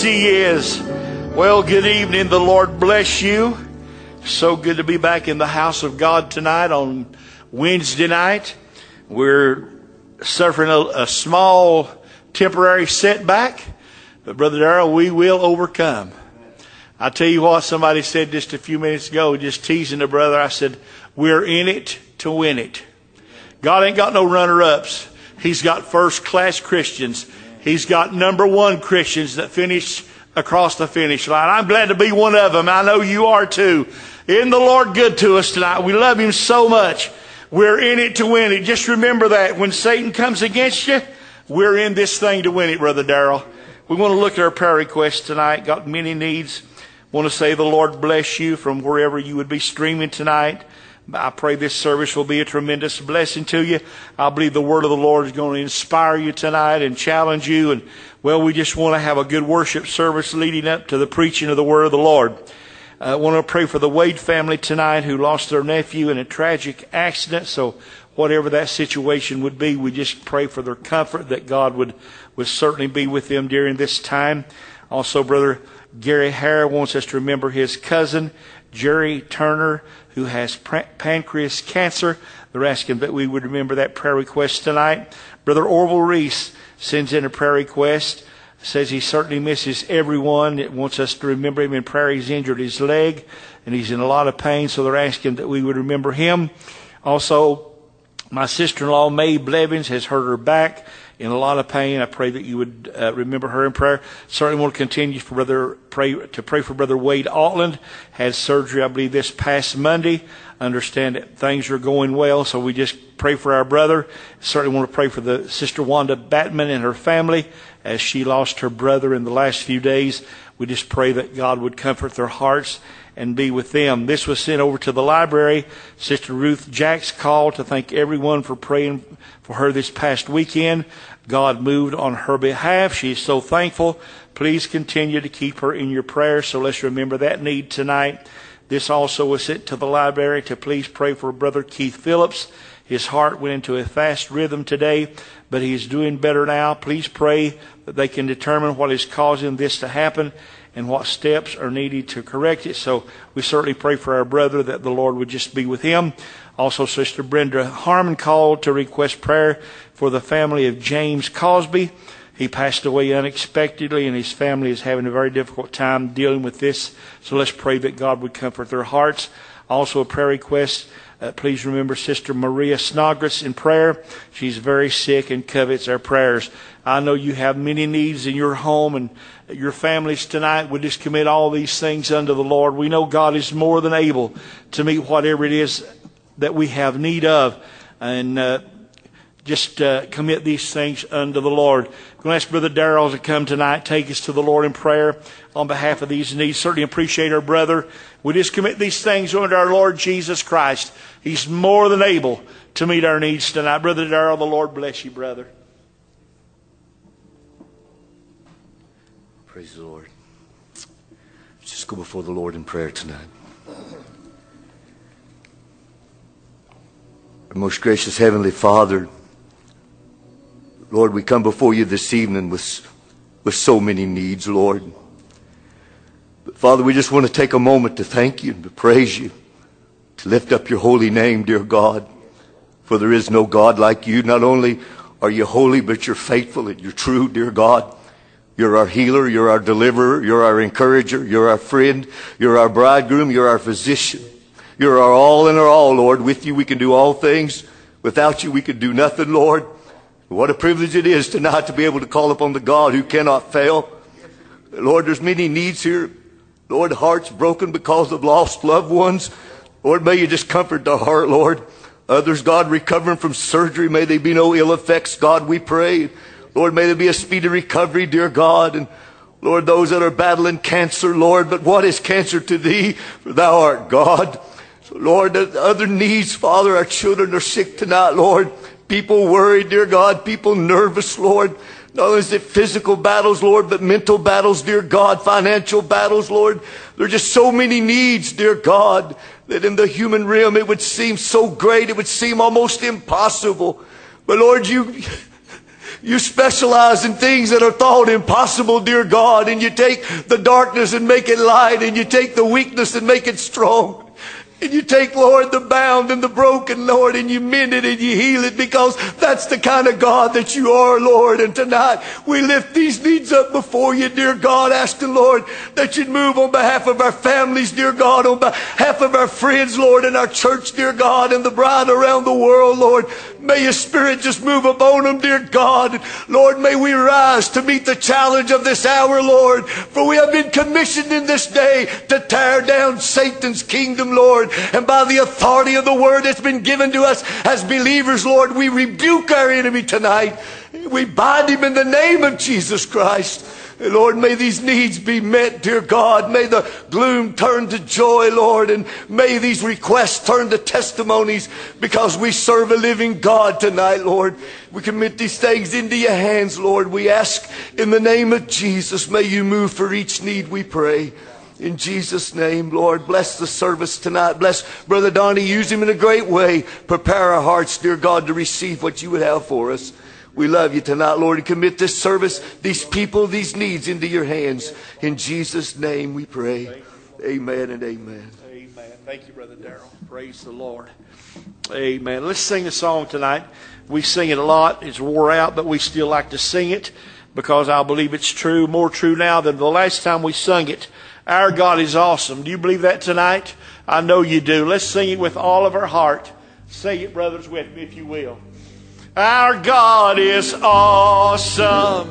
He is. Well, good evening. The Lord bless you. So good to be back in the house of God tonight on Wednesday night. We're suffering a small temporary setback, but Brother Darrell, we will overcome. I tell you what, somebody said just a few minutes ago, just teasing the brother, I said, we're in it to win it. God ain't got no runner-ups. He's got first-class Christians. He's got number one Christians that finish across the finish line. I'm glad to be one of them. I know you are too. Isn't the Lord good to us tonight? We love Him so much. We're in it to win it. Just remember that when Satan comes against you, we're in this thing to win it, Brother Darrell. We want to look at our prayer requests tonight. Got many needs. Want to say the Lord bless you from wherever you would be streaming tonight. I pray this service will be a tremendous blessing to you. I believe the word of the Lord is going to inspire you tonight and challenge you. And, well, we just want to have a good worship service leading up to the preaching of the word of the Lord. I want to pray for the Wade family tonight who lost their nephew in a tragic accident. So whatever that situation would be, we just pray for their comfort, that God would certainly be with them during this time. Also, Brother Gary Hare wants us to remember his cousin, Jerry Turner, who has pancreas cancer. They're asking that we would remember that prayer request tonight. Brother Orville Reese sends in a prayer request. Says he certainly misses everyone. It wants us to remember him in prayer. He's injured his leg and he's in a lot of pain. So they're asking that we would remember him. Also, my sister-in-law, Mae Blevins, has hurt her back in a lot of pain. I pray that you would remember her in prayer. Certainly want to continue to pray for Brother Wade Altland. Had surgery, I believe, this past Monday. Understand that things are going well, so we just pray for our brother. Certainly want to pray for the Sister Wanda Batman and her family as she lost her brother in the last few days. We just pray that God would comfort their hearts and be with them. This was sent over to the library. Sister Ruth Jacks called to thank everyone for praying for her this past weekend. God moved on her behalf. She is so thankful. Please continue to keep her in your prayers. So let's remember that need tonight. This also was sent to the library to please pray for Brother Keith Phillips. His heart went into a fast rhythm today, but he's doing better now. Please pray that they can determine what is causing this to happen and what steps are needed to correct it. So we certainly pray for our brother that the Lord would just be with him. Also, Sister Brenda Harmon called to request prayer for the family of James Cosby. He passed away unexpectedly, and his family is having a very difficult time dealing with this. So let's pray that God would comfort their hearts. Also, a prayer request. Please remember Sister Maria Snodgrass in prayer. She's very sick and covets our prayers. I know you have many needs in your home and your families tonight. We just commit all these things unto the Lord. We know God is more than able to meet whatever it is that we have need of. And just commit these things unto the Lord. I'm going to ask Brother Darrell to come tonight, take us to the Lord in prayer on behalf of these needs. Certainly appreciate our brother. We just commit these things unto our Lord Jesus Christ. He's more than able to meet our needs tonight. Brother Darrell, the Lord bless you, brother. Praise the Lord. Let's just go before the Lord in prayer tonight. Our most gracious Heavenly Father, Lord, we come before you this evening with so many needs, Lord. But Father, we just want to take a moment to thank you and to praise you, to lift up your holy name, dear God. For there is no God like you. Not only are you holy, but you're faithful and you're true, dear God. You're our healer, you're our deliverer, you're our encourager, you're our friend, you're our bridegroom, you're our physician. You're our all in our all, Lord. With you we can do all things. Without you we could do nothing, Lord. What a privilege it is tonight to be able to call upon the God who cannot fail. Lord, there's many needs here. Lord, hearts broken because of lost loved ones. Lord, may you just comfort their heart, Lord. Others, God, recovering from surgery. May there be no ill effects, God, we pray. Lord, may there be a speedy recovery, dear God. And Lord, those that are battling cancer, Lord, but what is cancer to thee? For thou art God. So Lord, the other needs, Father, our children are sick tonight, Lord. People worried, dear God. People nervous, Lord. Not only is it physical battles, Lord, but mental battles, dear God. Financial battles, Lord. There are just so many needs, dear God, that in the human realm it would seem so great. It would seem almost impossible. But Lord, you You specialize in things that are thought impossible, dear God. And you take the darkness and make it light. And you take the weakness and make it strong. And you take, Lord, the bound and the broken, Lord, and you mend it and you heal it, because that's the kind of God that you are, Lord. And tonight we lift these needs up before you, dear God, asking, Lord, that you'd move on behalf of our families, dear God, on behalf of our friends, Lord, and our church, dear God, and the bride around the world, Lord. May your Spirit just move upon them, dear God. Lord, may we rise to meet the challenge of this hour, Lord. For we have been commissioned in this day to tear down Satan's kingdom, Lord. And by the authority of the word that's been given to us as believers, Lord, we rebuke our enemy tonight. We bind him in the name of Jesus Christ. Lord, may these needs be met, dear God. May the gloom turn to joy, Lord. And may these requests turn to testimonies, because we serve a living God tonight, Lord. We commit these things into your hands, Lord. We ask in the name of Jesus, may you move for each need, we pray. In Jesus' name, Lord, bless the service tonight. Bless Brother Donnie. Use him in a great way. Prepare our hearts, dear God, to receive what you would have for us. We love you tonight, Lord, and commit this service, these people, these needs into your hands. In Jesus' name we pray. Amen and amen. Amen. Thank you, Brother Darrell. Praise the Lord. Amen. Let's sing a song tonight. We sing it a lot. It's wore out, but we still like to sing it because I believe it's true, more true now than the last time we sung it. Our God is awesome. Do you believe that tonight? I know you do. Let's sing it with all of our heart. Sing it, brothers, with me, if you will. Our God is awesome.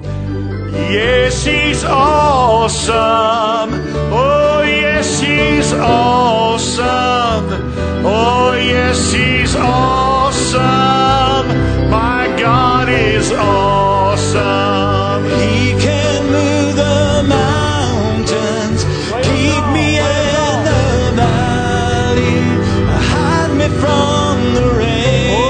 Yes, He's awesome. Oh, yes, He's awesome. Oh, yes, He's awesome. My God is awesome. He can move the mountains, keep me in the valley, hide me from the rain.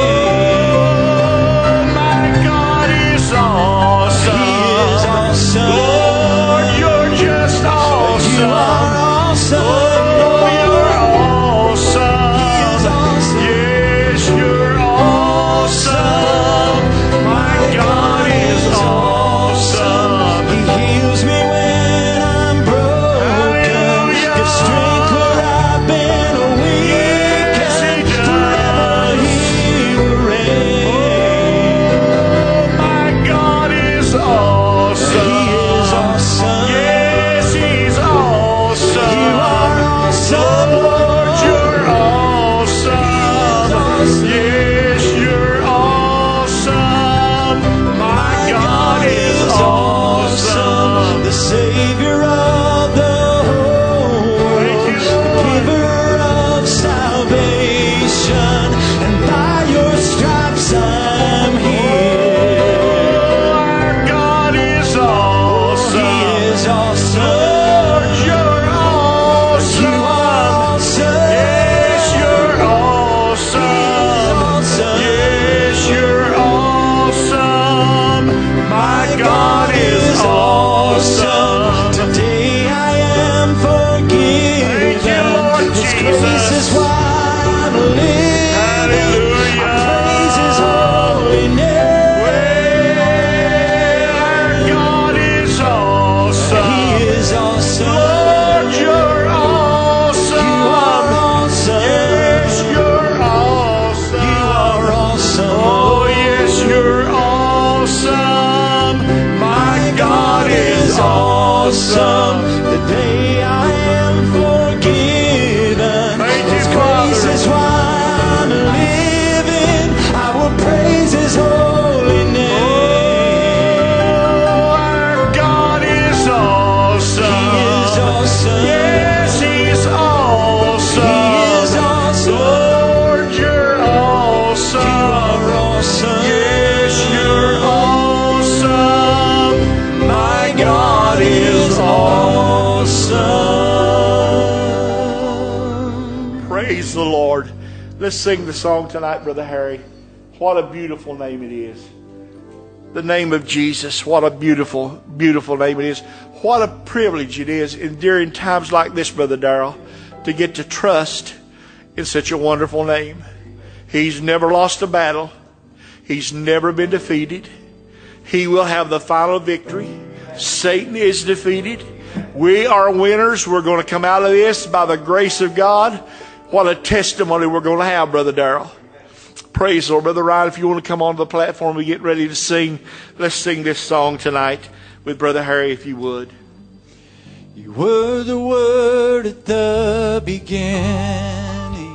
Let's sing the song tonight, Brother Harry. What a beautiful name it is. The name of Jesus. What a beautiful, beautiful name it is. What a privilege it is during times like this, Brother Darrell, to get to trust in such a wonderful name. He's never lost a battle. He's never been defeated. He will have the final victory. Satan is defeated. We are winners. We're going to come out of this by the grace of God. What a testimony we're going to have, Brother Darrell. Praise the Lord. Brother Ryan, if you want to come onto the platform, we get ready to sing. Let's sing this song tonight with Brother Harry, if you would. You were the Word at the beginning,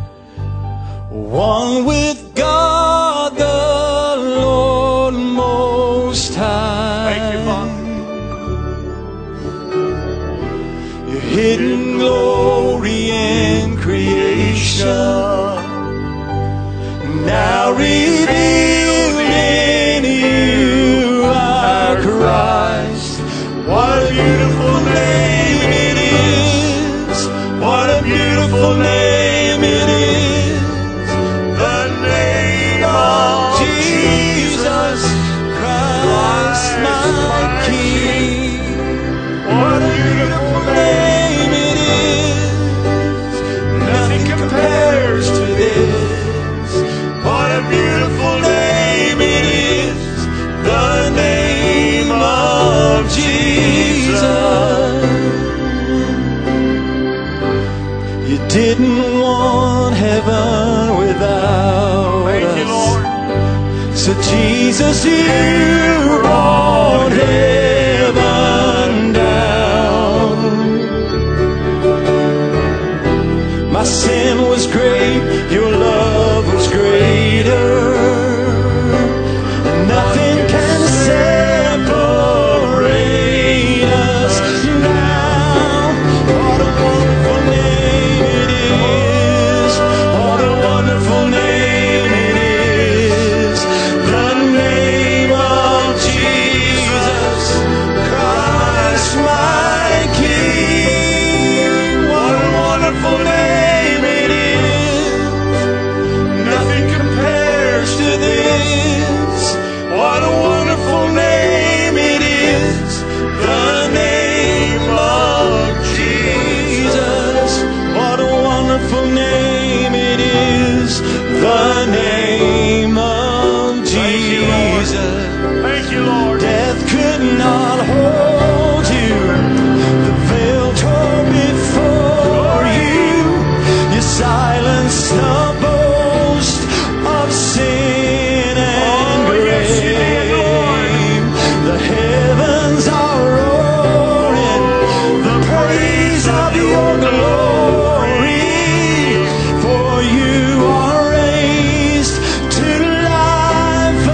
one with God the Lord Most High. Thank you, Father. Your hidden glory in creation, now revealed in you, our Christ. What a beautiful name it is. What a beautiful name it is. The name of Jesus Christ, my King. What a beautiful name it is. Nothing compares to this. What a beautiful name it is. The name of Jesus. You didn't want heaven without us. So Jesus, you brought heaven down. My sin was great, your love was greater. Nothing can separate us now. What a wonderful name it is. What a wonderful name it is. The name of Jesus Christ, my King. What a wonderful name it is. Nothing compares to this. What a wonderful name it is. The name of Jesus. What a wonderful name it is. The name of Jesus. Thank you, Lord. Death could not hold you. The veil tore before you. You silenced the boast of sin and grave. The heavens are roaring the praise of your glory. For you are raised to life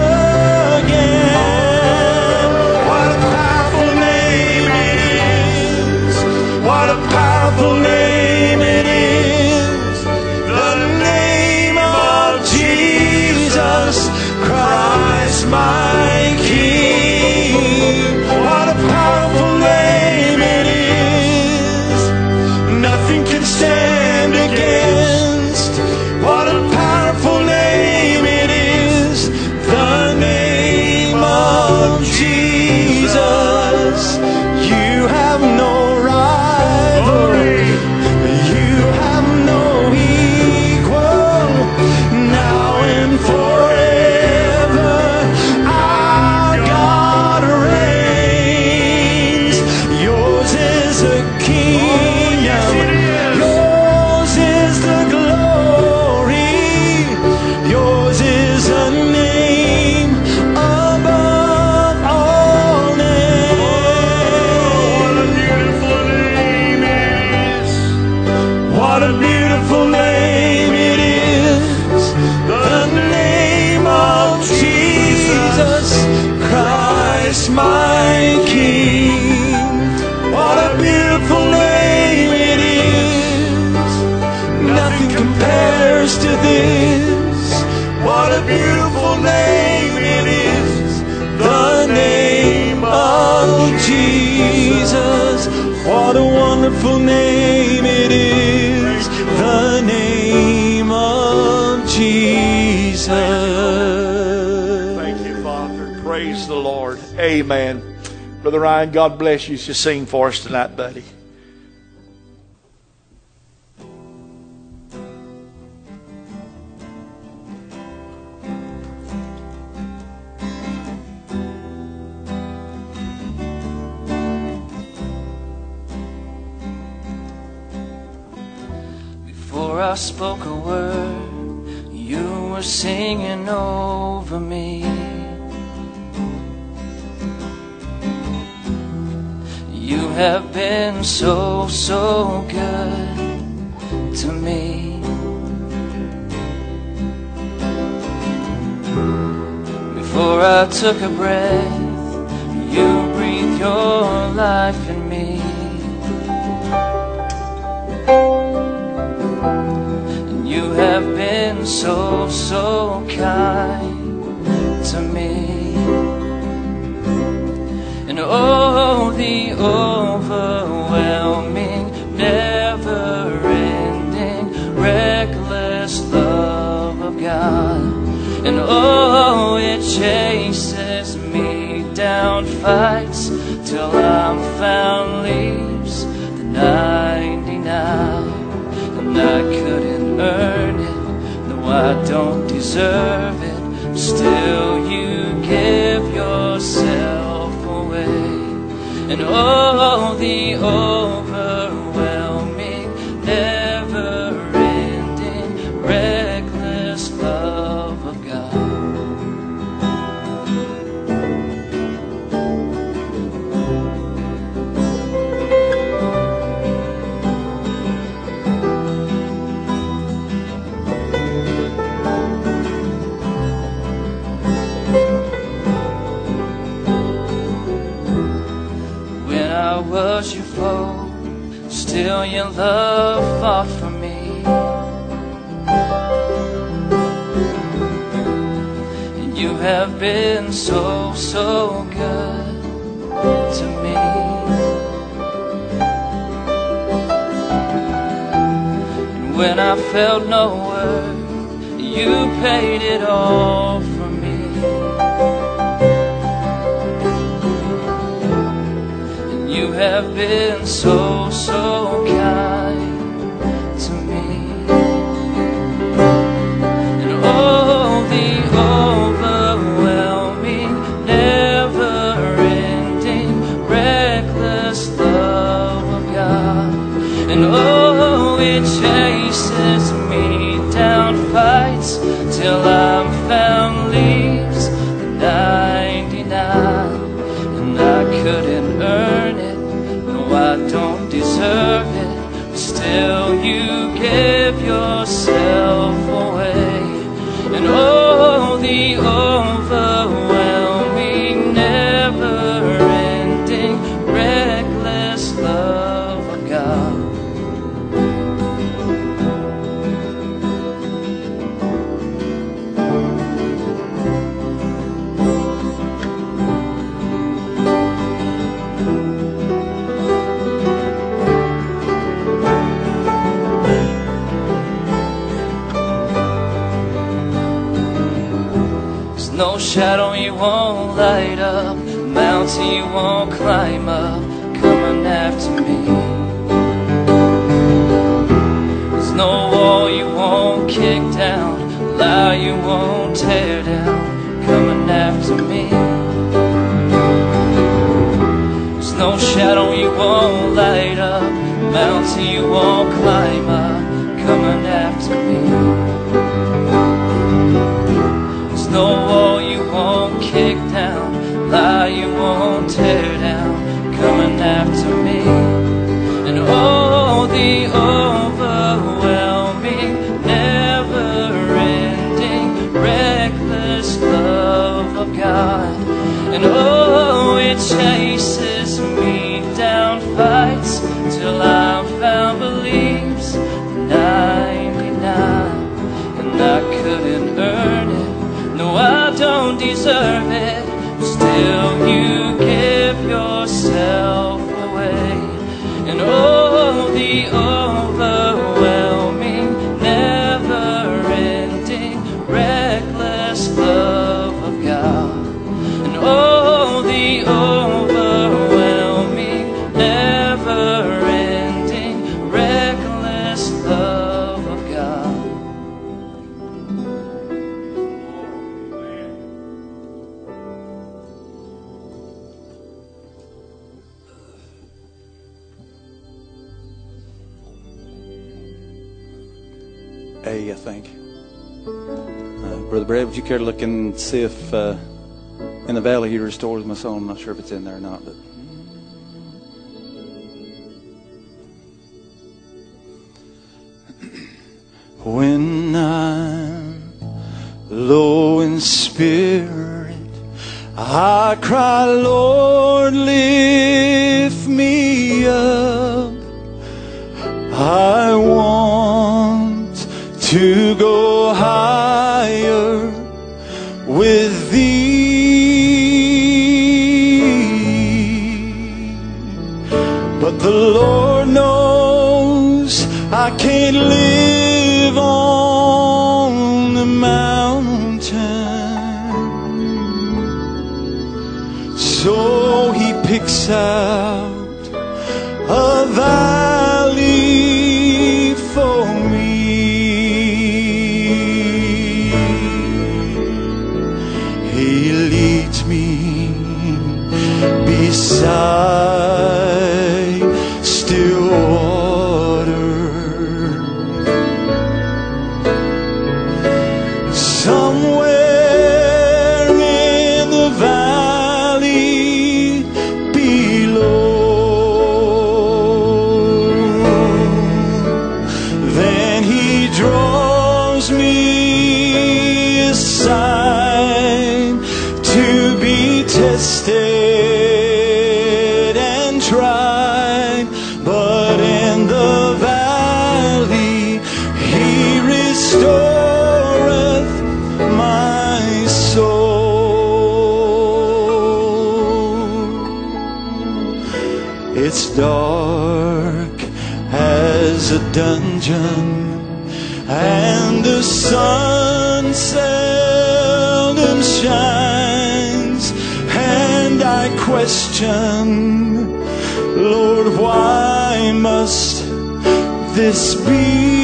again. What a powerful name it is. What a powerful name it is. The name of Jesus Christ, my King. What a powerful name it is. Nothing can stand against. What a powerful name it is. The name of Jesus. You have no rival. You have no equal. Now and forever, our God reigns. Yours is a kingdom. Yours is the glory. Yours is a name above all names. What a beautiful name it is. What a beautiful name it is. The name of Jesus Christ, my King. What a beautiful name it is. Nothing compares to this. What a beautiful name it is. The name of Jesus. What a wonderful name it is. The name of Jesus. Thank you, Father. Praise the Lord. Amen. Brother Ryan, God bless you. Just sing for us tonight, buddy. I spoke a word, you were singing over me. You have been so, so good to me. Before I took a breath, you breathed your life in me. And you have been so, so kind to me. And oh, the overwhelming, never-ending, reckless love of God. And oh, it chases me down, fights till I'm found, leaves the 99. And I couldn't earn it, no, I don't deserve it. Still you give yourself away. And oh, the overwhelming, never-ending, reckless love of God. When I was your foe, still your love fought for me. And you have been so, so good to me. And when I felt no worth, you paid it all for me. You have been so, so kind to me. And oh, the overwhelming, never-ending, reckless love of God. And oh, it chases me down, fights till I'm found, leaves the 99. And I couldn't earn it, I don't deserve it, but still you give yourself away. And oh, the overwhelming, never-ending, reckless love of God. No shadow you won't light up, mountain you won't climb up, coming after me. There's no wall you won't kick down, lie you won't tear down, coming after me. There's no shadow you won't light up, mountain you won't climb up, coming after me. No wall you won't kick down, lie you won't tear down, coming after me. And oh, the overwhelming, never-ending, reckless love of God. And oh, it chases me down, fights till I'm found, believes 99. And I couldn't earn it, no, I don't deserve it, still you give yourself away. And oh, the overwhelming, never-ending, reckless love of God. And oh, the overwhelming, never-ending, reckless love of God. A, I think. Brother Brad, would you care to look and see if in the valley He restores my soul? I'm not sure if it's in there or not, but. When I'm low in spirit, I cry, Lord, lift me up. I want to go higher with Thee. But the Lord knows I can't live on the mountain. So He picks out a valley for me. He leads me beside still water. Somewhere in the valley below, then He draws me aside to be tested and tried. But in the valley He restoreth my soul. It's dark as a dungeon, and the sun seldom shines, and I question, Lord, why must this be?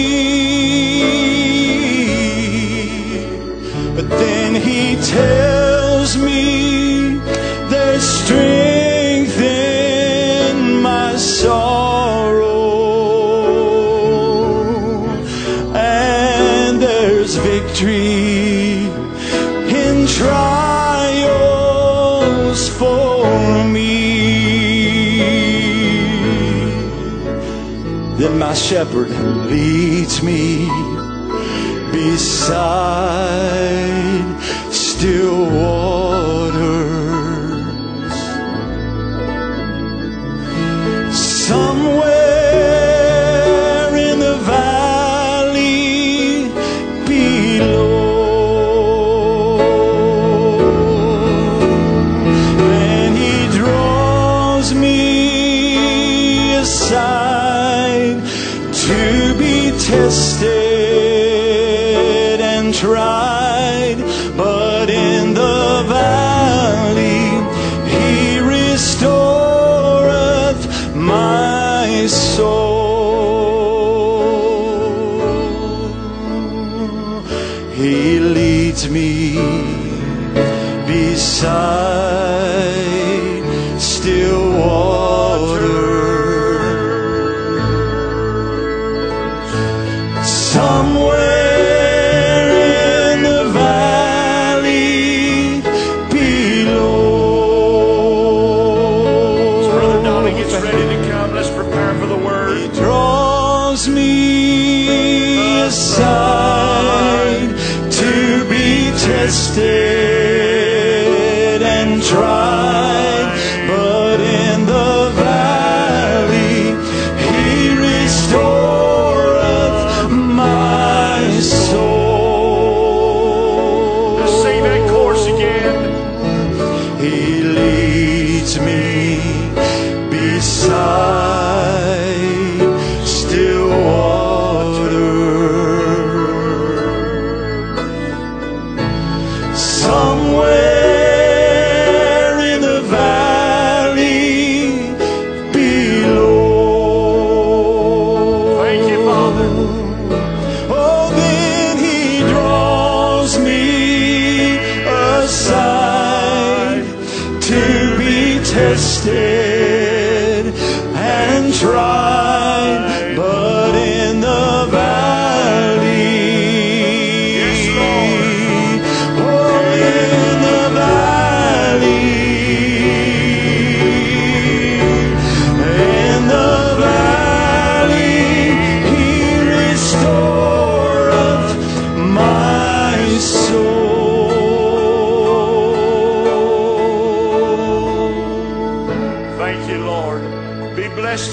But then He tells me there's strength in my sorrow, and there's victory in trials for me. Then my shepherd leads me beside still waters. Somewhere in the valley below, then He draws me aside to be tested and tried. But in the valley He restoreth my soul. He leads me beside still water. Somewhere in the valley below. As Brother Dolly gets ready to come, let's prepare for the word. He draws me aside to be tested and tried. But in the valley He restoreth my soul. Let's sing that chorus again. He leads me beside still water. Somewhere in the valley below. Thank you, Father. Oh, then He draws me aside to be tested and tried. But in the valley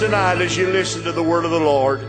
tonight as you listen to the word of the Lord.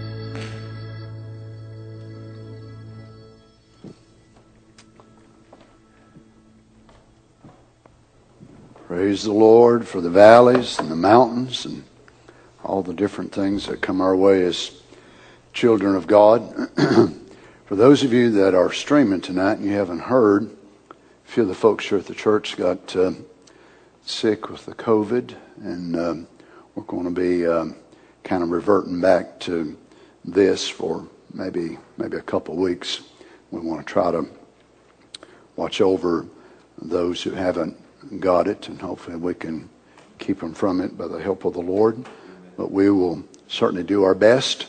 Praise the Lord for the valleys and the mountains and all the different things that come our way as children of God. For those of you that are streaming tonight and you haven't heard, a few of the folks here at the church got sick with the COVID, and we're going to be kind of reverting back to this for maybe a couple of weeks. We want to try to watch over those who haven't got it, and hopefully we can keep them from it by the help of the Lord. But we will certainly do our best.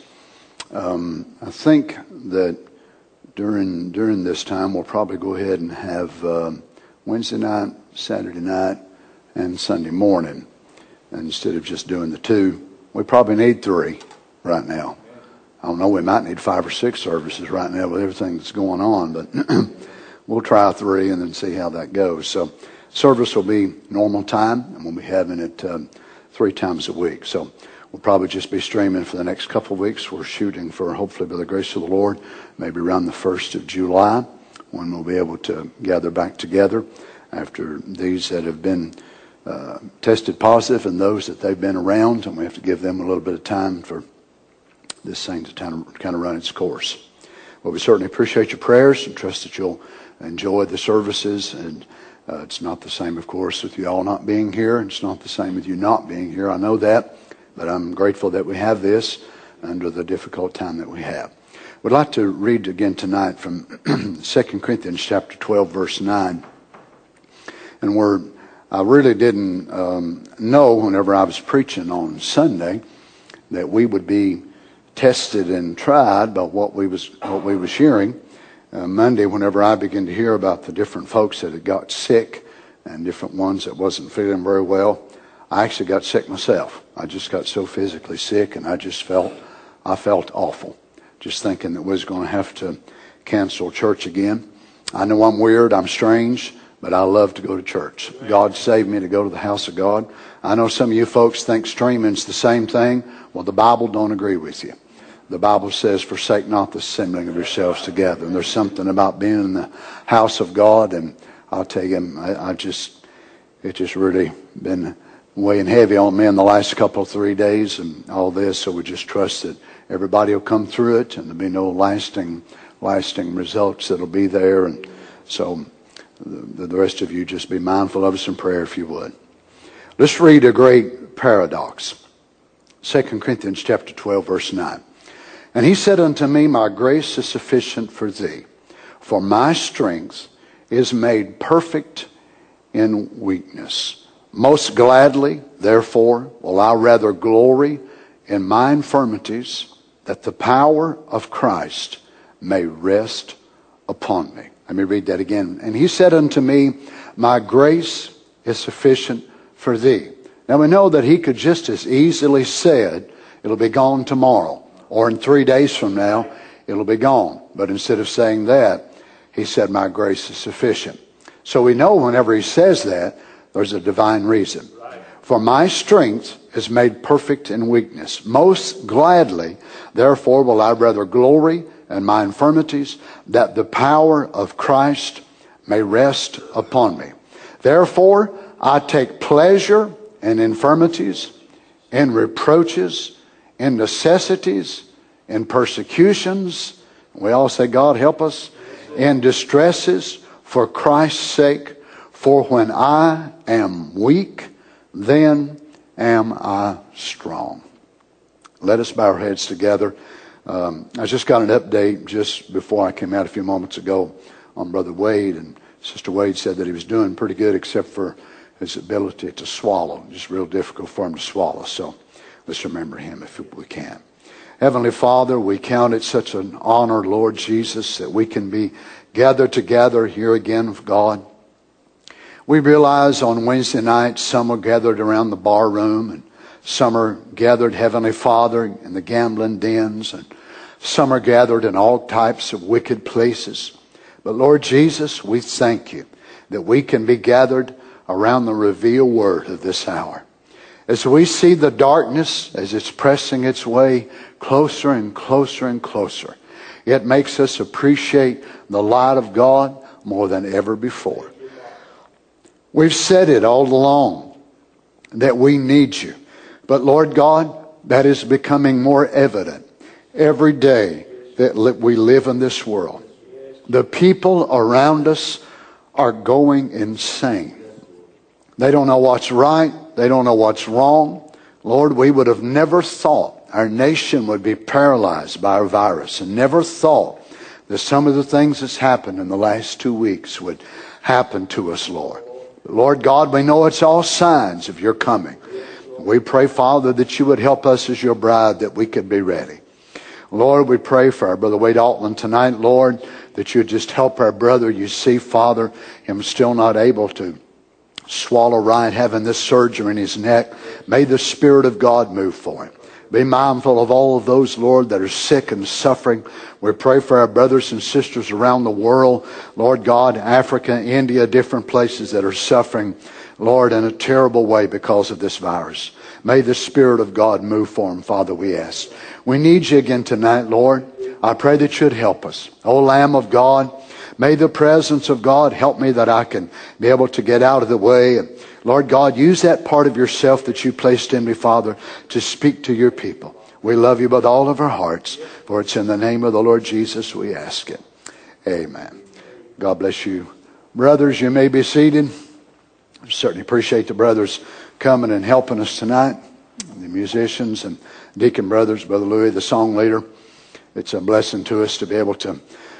I think that during this time we'll probably go ahead and have Wednesday night, Saturday night, and Sunday morning. And instead of just doing the two, we probably need 3 right now. I don't know, we might need 5 or 6 services right now with everything that's going on, but we'll try 3 and then see how that goes. So service will be normal time, and we'll be having it 3 times a week. So we'll probably just be streaming for the next couple of weeks. We're shooting for, hopefully by the grace of the Lord, maybe around the 1st of July, when we'll be able to gather back together after these that have been tested positive and those that they've been around, and we have to give them a little bit of time for this thing to kind of run its course. Well, we certainly appreciate your prayers and trust that you'll enjoy the services. And it's not the same, of course, with you all not being here. It's not the same with you not being here. I know that, but I'm grateful that we have this under the difficult time that we have. We'd like to read again tonight from 2 Corinthians chapter 12, verse 9. And I really didn't know whenever I was preaching on Sunday that we would be tested and tried by what we was hearing. Monday, whenever I began to hear about the different folks that had got sick and different ones that wasn't feeling very well, I actually got sick myself. I just got so physically sick, and I felt awful, just thinking that we was going to have to cancel church again. I know I'm weird, I'm strange, but I love to go to church. God saved me to go to the house of God. I know some of you folks think streaming's the same thing. Well, the Bible don't agree with you. The Bible says, forsake not the assembling of yourselves together. And there's something about being in the house of God. And I'll tell you, it's just really been weighing heavy on me in the last 3 days and all this. So we just trust that everybody will come through it and there'll be no lasting results that'll be there. And so the rest of you just be mindful of us in prayer if you would. Let's read a great paradox. 2 Corinthians chapter 12, verse 9. And he said unto me, my grace is sufficient for thee, for my strength is made perfect in weakness. Most gladly, therefore, will I rather glory in my infirmities, that the power of Christ may rest upon me. Let me read that again. And he said unto me, my grace is sufficient for thee. Now we know that he could just as easily said, it'll be gone tomorrow. Or in 3 days from now, it'll be gone. But instead of saying that, he said, my grace is sufficient. So we know whenever he says that, there's a divine reason. For my strength is made perfect in weakness. Most gladly, therefore, will I rather glory in my infirmities, that the power of Christ may rest upon me. Therefore, I take pleasure in infirmities, in reproaches, in necessities, in persecutions. We all say, God help us. In distresses, for Christ's sake. For when I am weak, then am I strong. Let us bow our heads together. I just got an update just before I came out a few moments ago on Brother Wade. And Sister Wade said that he was doing pretty good except for his ability to swallow. Just real difficult for him to swallow. So let's remember him if we can. Heavenly Father, we count it such an honor, Lord Jesus, that we can be gathered together here again with God. We realize on Wednesday night some are gathered around the bar room, and some are gathered, Heavenly Father, in the gambling dens, and some are gathered in all types of wicked places. But Lord Jesus, we thank you that we can be gathered around the revealed word of this hour. as we see the darkness as it's pressing its way closer and closer and closer, it makes us appreciate the light of God more than ever before. We've said it all along that we need you. But Lord God, that is becoming more evident every day that we live in this world. The people around us are going insane. They don't know what's right. They don't know what's wrong. Lord, we would have never thought our nation would be paralyzed by a virus, and never thought that some of the things that's happened in the last 2 weeks would happen to us, Lord. Lord God, we know it's all signs of your coming. We pray, Father, that you would help us as your bride, that we could be ready. Lord, we pray for our brother Wade Altman tonight, Lord, that you would just help our brother. You see, Father, him still not able to swallow right, having this surgery in his neck. May the Spirit of God move for him. Be mindful of all of those, Lord, that are sick and suffering. We pray for our brothers and sisters around the world, Lord God, Africa, India, different places that are suffering, Lord, in a terrible way because of this virus. May the Spirit of God move for them, Father, we ask. We need you again tonight, Lord. I pray that you'd help us. O Lamb of God, may the presence of God help me that I can be able to get out of the way. And Lord God, use that part of yourself that you placed in me, Father, to speak to your people. We love you with all of our hearts, for it's in the name of the Lord Jesus we ask it. Amen. God bless you. Brothers, you may be seated. I certainly appreciate the brothers coming and helping us tonight. The musicians and deacon brothers, Brother Louis, the song leader. It's a blessing to us to be able to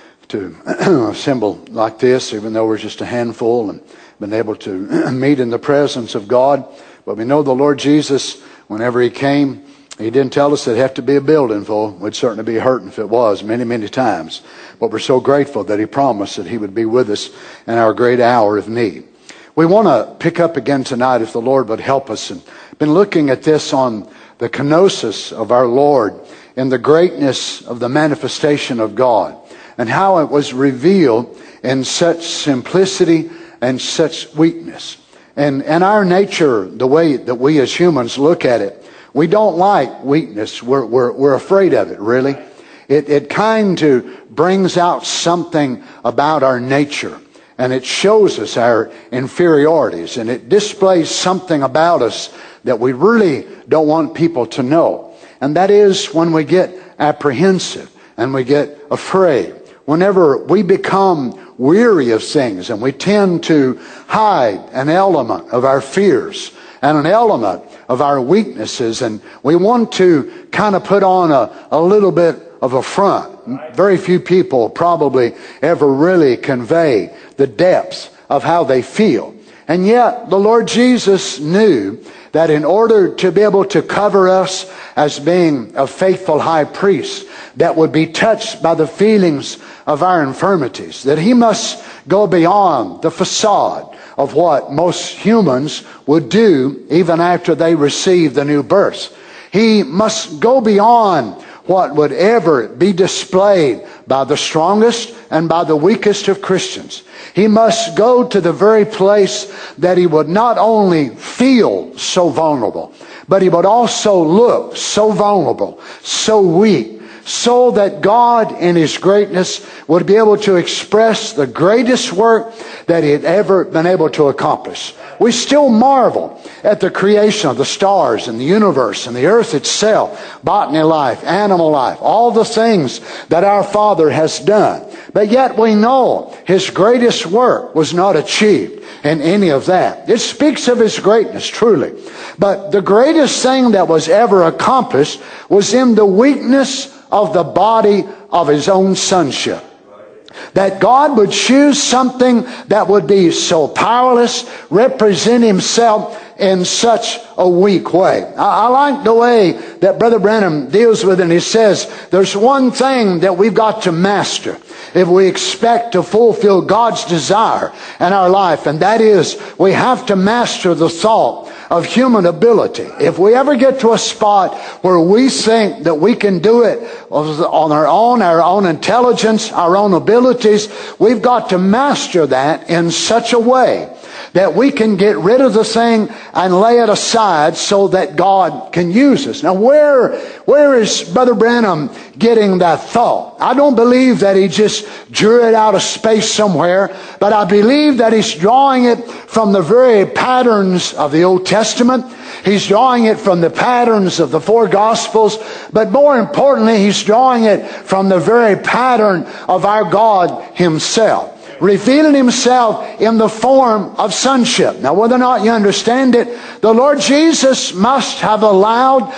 assemble like this, even though we're just a handful, and been able to meet in the presence of God. But we know the Lord Jesus, whenever he came, he didn't tell us it'd have to be a building full. We'd certainly be hurting if it was many, many times. But we're so grateful that he promised that he would be with us in our great hour of need. We want to pick up again tonight, if the Lord would help us, and been looking at this on the kenosis of our Lord and the greatness of the manifestation of God, and how it was revealed in such simplicity and such weakness. And our nature, the way that we as humans look at it, we don't like weakness. We're afraid of it, really. It kind of brings out something about our nature, and it shows us our inferiorities, and it displays something about us that we really don't want people to know. And that is when we get apprehensive and we get afraid. Whenever we become weary of things, and we tend to hide an element of our fears and an element of our weaknesses, and we want to kind of put on a little bit of a front. Very few people probably ever really convey the depths of how they feel. And yet the Lord Jesus knew that in order to be able to cover us as being a faithful high priest that would be touched by the feelings of our infirmities, that he must go beyond the facade of what most humans would do even after they receive the new birth. He must go beyond what would ever be displayed by the strongest and by the weakest of Christians. He must go to the very place that he would not only feel so vulnerable, but he would also look so vulnerable, so weak, so that God in his greatness would be able to express the greatest work that he had ever been able to accomplish. We still marvel at the creation of the stars and the universe and the earth itself, botany life, animal life, all the things that our Father has done. But yet we know his greatest work was not achieved in any of that. It speaks of his greatness, truly. But the greatest thing that was ever accomplished was in the weakness of the body of his own sonship. That God would choose something that would be so powerless, represent himself in such a weak way. I like the way that Brother Branham deals with it, and he says there's one thing that we've got to master if we expect to fulfill God's desire in our life, and that is we have to master the thought of human ability. If we ever get to a spot where we think that we can do it on our own intelligence, our own abilities, we've got to master that in such a way that we can get rid of the thing and lay it aside so that God can use us. Now, where is Brother Branham getting that thought? I don't believe that he just drew it out of space somewhere, but I believe that he's drawing it from the very patterns of the Old Testament. He's drawing it from the patterns of the four Gospels, but more importantly, he's drawing it from the very pattern of our God Himself, revealing Himself in the form of sonship. Now, whether or not you understand it, the Lord Jesus must have allowed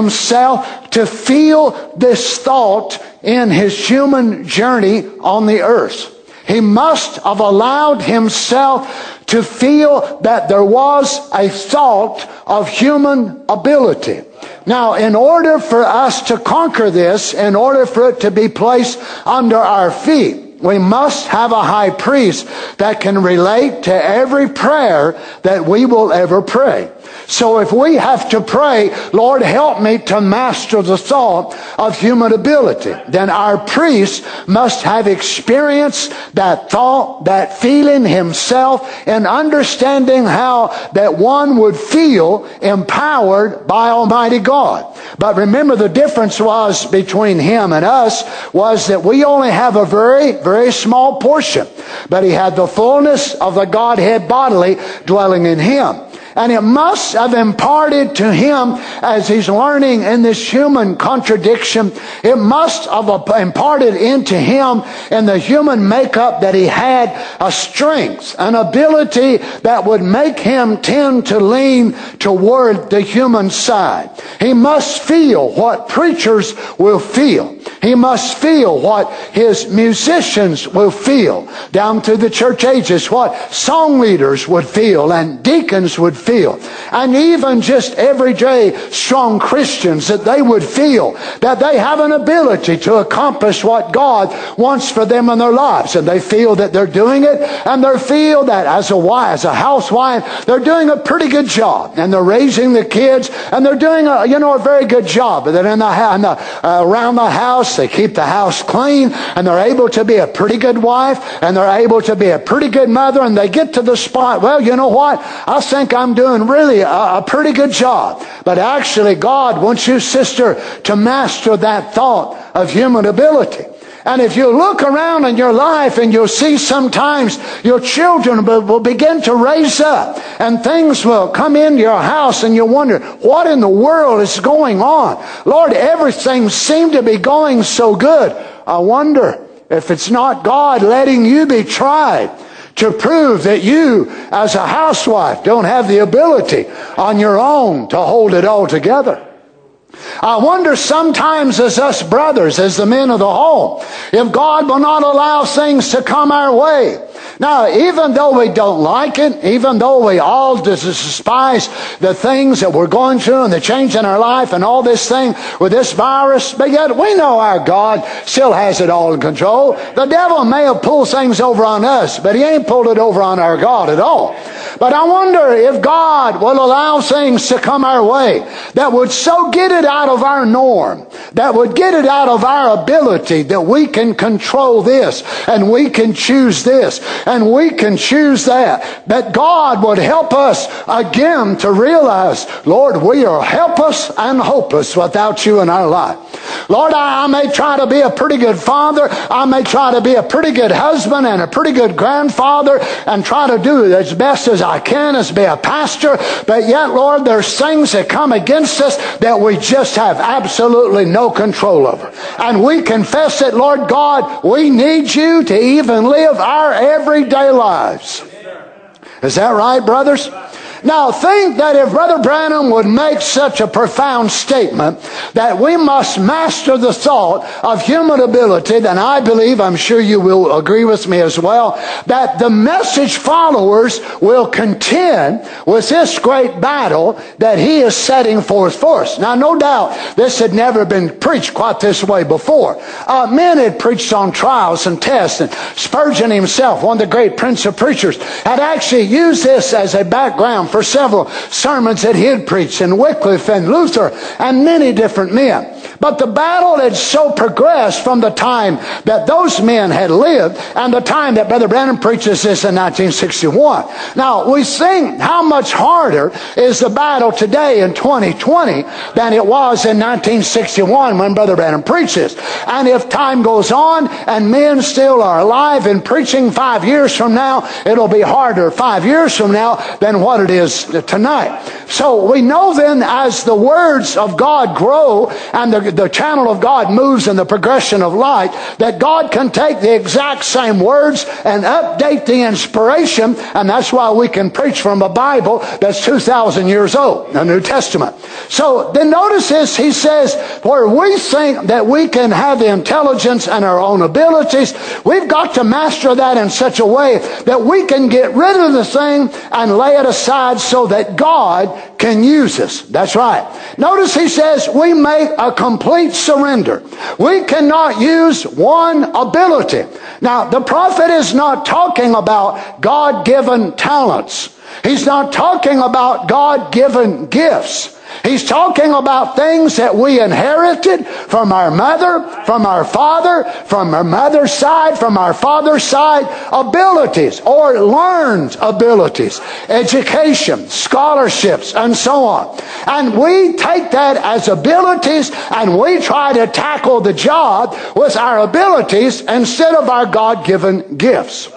Himself to feel this thought in His human journey on the earth. He must have allowed Himself to feel that there was a thought of human ability. Now, in order for us to conquer this, in order for it to be placed under our feet, we must have a high priest that can relate to every prayer that we will ever pray. So if we have to pray, Lord, help me to master the thought of human ability, then our priest must have experienced that thought, that feeling himself, and understanding how that one would feel empowered by Almighty God. But remember, the difference was between him and us was that we only have a very, very small portion. But he had the fullness of the Godhead bodily dwelling in him. And it must have imparted to him, as he's learning in this human contradiction, it must have imparted into him in the human makeup that he had a strength, an ability that would make him tend to lean toward the human side. He must feel what preachers will feel. He must feel what his musicians will feel. Down through the church ages, what song leaders would feel and deacons would feel. And even just everyday strong Christians, that they would feel that they have an ability to accomplish what God wants for them in their lives. And they feel that they're doing it, and they feel that as a wife, as a housewife, they're doing a pretty good job. And they're raising the kids, and they're doing a very good job. But then around the house, they keep the house clean, and they're able to be a pretty good wife, and they're able to be a pretty good mother, and they get to the spot, well, you know what? I think I'm doing really a pretty good job. But actually, God wants you, sister, to master that thought of human ability. And if you look around in your life and you'll see sometimes your children will begin to raise up, and things will come into your house and you'll wonder, what in the world is going on? Lord, everything seemed to be going so good. I wonder if it's not God letting you be tried to prove that you, as a housewife, don't have the ability on your own to hold it all together. I wonder sometimes as us brothers, as the men of the home, if God will not allow things to come our way. Now, even though we don't like it, even though we all despise the things that we're going through and the change in our life and all this thing with this virus, but yet we know our God still has it all in control. The devil may have pulled things over on us, but he ain't pulled it over on our God at all. But I wonder if God will allow things to come our way that would so get it out of our norm, that would get it out of our ability, that we can control this, and we can choose this, and we can choose that. That God would help us again to realize, Lord, we are helpless and hopeless without you in our life. Lord, I may try to be a pretty good father. I may try to be a pretty good husband and a pretty good grandfather and try to do as best as I can as be a pastor. But yet, Lord, there's things that come against us that we just have absolutely no control over. And we confess that, Lord God, we need you to even live our everyday lives. Is that right, brothers? Now, think that if Brother Branham would make such a profound statement that we must master the thought of human ability, then I believe, I'm sure you will agree with me as well, that the message followers will contend with this great battle that he is setting forth for us. Now, no doubt this had never been preached quite this way before. Men had preached on trials and tests, and Spurgeon himself, one of the great Prince of Preachers, had actually used this as a background for several sermons that he had preached, and Wycliffe and Luther and many different men. But the battle had so progressed from the time that those men had lived and the time that Brother Branham preaches this in 1961. Now, we sing how much harder is the battle today in 2020 than it was in 1961 when Brother Branham preaches. And if time goes on and men still are alive and preaching 5 years from now, it'll be harder 5 years from now than what it is tonight. So we know then, as the words of God grow and the channel of God moves in the progression of light, that God can take the exact same words and update the inspiration, and that's why we can preach from a Bible that's 2,000 years old, the New Testament. So then notice this, he says, where we think that we can have the intelligence and our own abilities, we've got to master that in such a way that we can get rid of the thing and lay it aside so that God can use us. That's right. Notice he says we make a complete surrender. We cannot use one ability. Now, the prophet is not talking about God-given talents. He's not talking about God-given gifts. He's talking about things that we inherited from our mother, from our father, from our mother's side, from our father's side, abilities or learned abilities, education, scholarships, and so on. And we take that as abilities and we try to tackle the job with our abilities instead of our God-given gifts.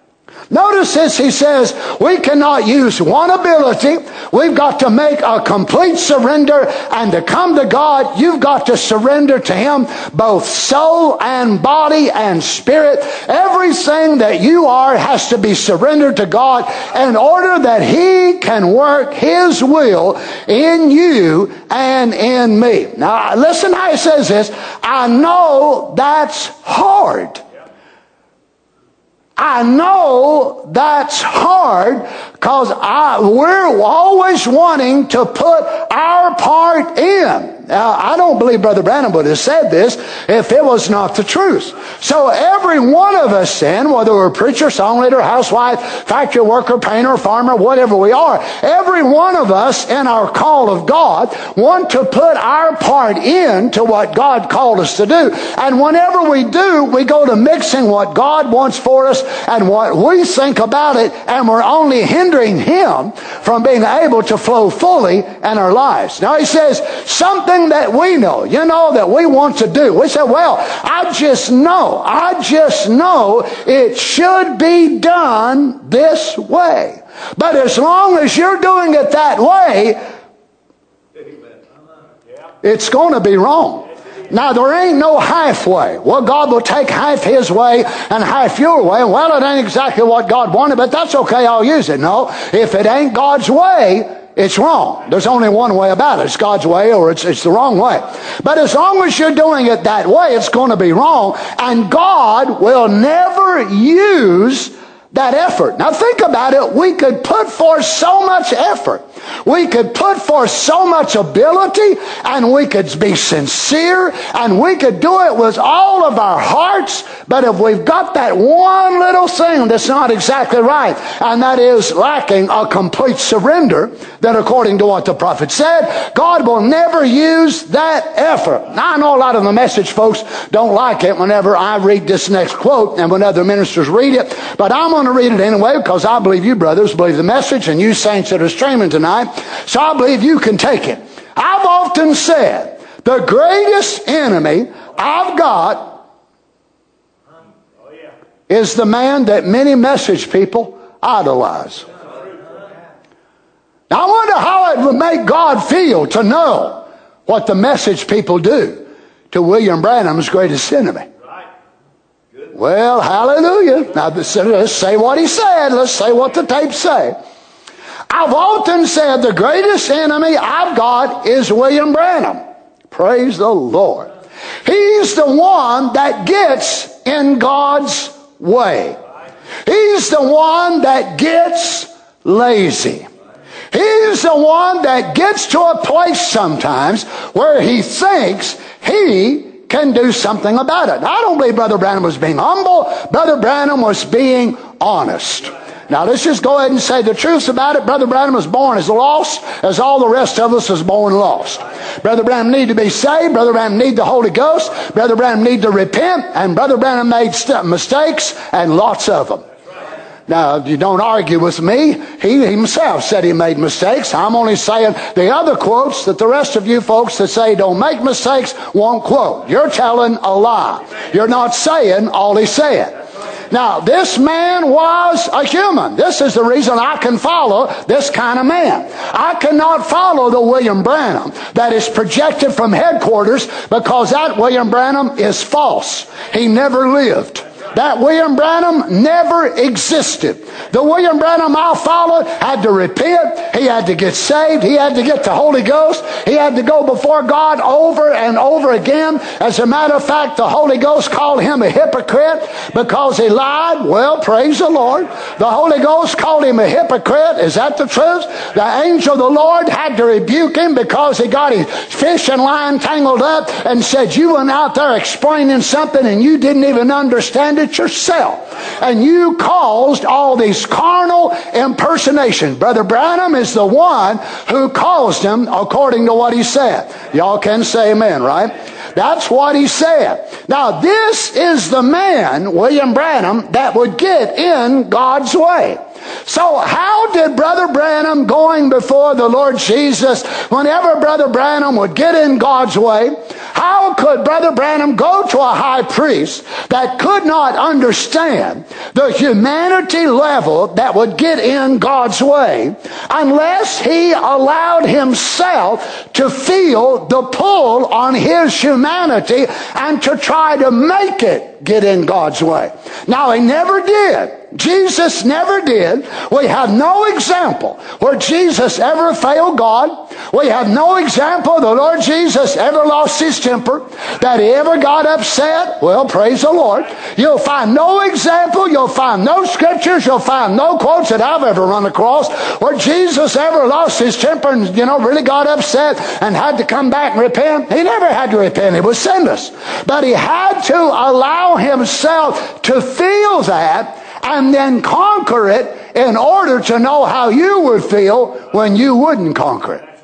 Notice this, he says, we cannot use one ability. We've got to make a complete surrender, and to come to God, you've got to surrender to Him both soul and body and spirit. Everything that you are has to be surrendered to God in order that He can work His will in you and in me. Now, listen how he says this. I know that's hard. I know that's hard because we're always wanting to put our part in. Now, I don't believe Brother Branham would have said this if it was not the truth. So every one of us then, whether we're preacher, song leader, housewife, factory worker, painter, farmer, whatever we are, every one of us in our call of God want to put our part in to what God called us to do. And whenever we do, we go to mixing what God wants for us and what we think about it, and we're only hindering Him from being able to flow fully in our lives. Now he says, something that we know, that we want to do. We say, well, I just know it should be done this way. But as long as you're doing it that way, it's going to be wrong. Now, there ain't no halfway. Well, God will take half His way and half your way. Well, it ain't exactly what God wanted, but that's okay, I'll use it. No, if it ain't God's way, it's wrong. There's only one way about it. It's God's way or it's the wrong way. But as long as you're doing it that way, it's going to be wrong. And God will never use that effort. Now think about it. We could put forth so much effort. We could put forth so much ability, and we could be sincere, and we could do it with all of our hearts. But if we've got that one little thing that's not exactly right, and that is lacking a complete surrender, then according to what the prophet said, God will never use that effort. Now I know a lot of the Message folks don't like it whenever I read this next quote and when other ministers read it, but I'm going to read it anyway because I believe you brothers believe the Message, and you saints that are streaming tonight, so I believe you can take it. I've often said the greatest enemy I've got is the man that many Message people idolize. Now I wonder how it would make God feel to know what the Message people do to William Branham's greatest enemy. Well, hallelujah. Now let's say what he said. Let's say what the tapes say. I've often said the greatest enemy I've got is William Branham. Praise the Lord. He's the one that gets in God's way. He's the one that gets lazy. He's the one that gets to a place sometimes where he thinks he can do something about it. I don't believe Brother Branham was being humble. Brother Branham was being honest. Now let's just go ahead and say the truth about it. Brother Branham was born as lost as all the rest of us was born lost. Brother Branham need to be saved. Brother Branham need the Holy Ghost. Brother Branham need to repent. And Brother Branham made mistakes, and lots of them. Now, you don't argue with me. He himself said he made mistakes. I'm only saying the other quotes that the rest of you folks that say don't make mistakes won't quote. You're telling a lie. You're not saying all he said. Now, this man was a human. This is the reason I can follow this kind of man. I cannot follow the William Branham that is projected from headquarters, because that William Branham is false. He never lived. That William Branham never existed. The William Branham I followed had to repent. He had to get saved. He had to get the Holy Ghost. He had to go before God over and over again. As a matter of fact, the Holy Ghost called him a hypocrite because he lied. Well, praise the Lord. The Holy Ghost called him a hypocrite. Is that the truth? The angel of the Lord had to rebuke him because he got his fish and line tangled up and said, you went out there explaining something and you didn't even understand it yourself, and you caused all these carnal impersonations. Brother Branham is the one who caused them, according to what he said. Y'all can say amen, right? That's what he said. Now, this is the man, William Branham, that would get in God's way. So how did Brother Branham, going before the Lord Jesus, whenever Brother Branham would get in God's way, how could Brother Branham go to a high priest that could not understand the humanity level that would get in God's way unless he allowed himself to feel the pull on his humanity and to try to make it get in God's way? Now, he never did. Jesus never did. We have no example where Jesus ever failed God. We have no example the Lord Jesus ever lost his temper, that he ever got upset. Well, praise the Lord. You'll find no example, you'll find no scriptures, you'll find no quotes that I've ever run across where Jesus ever lost his temper and, really got upset and had to come back and repent. He never had to repent. He was sinless. But he had to allow himself to feel that and then conquer it in order to know how you would feel when you wouldn't conquer it.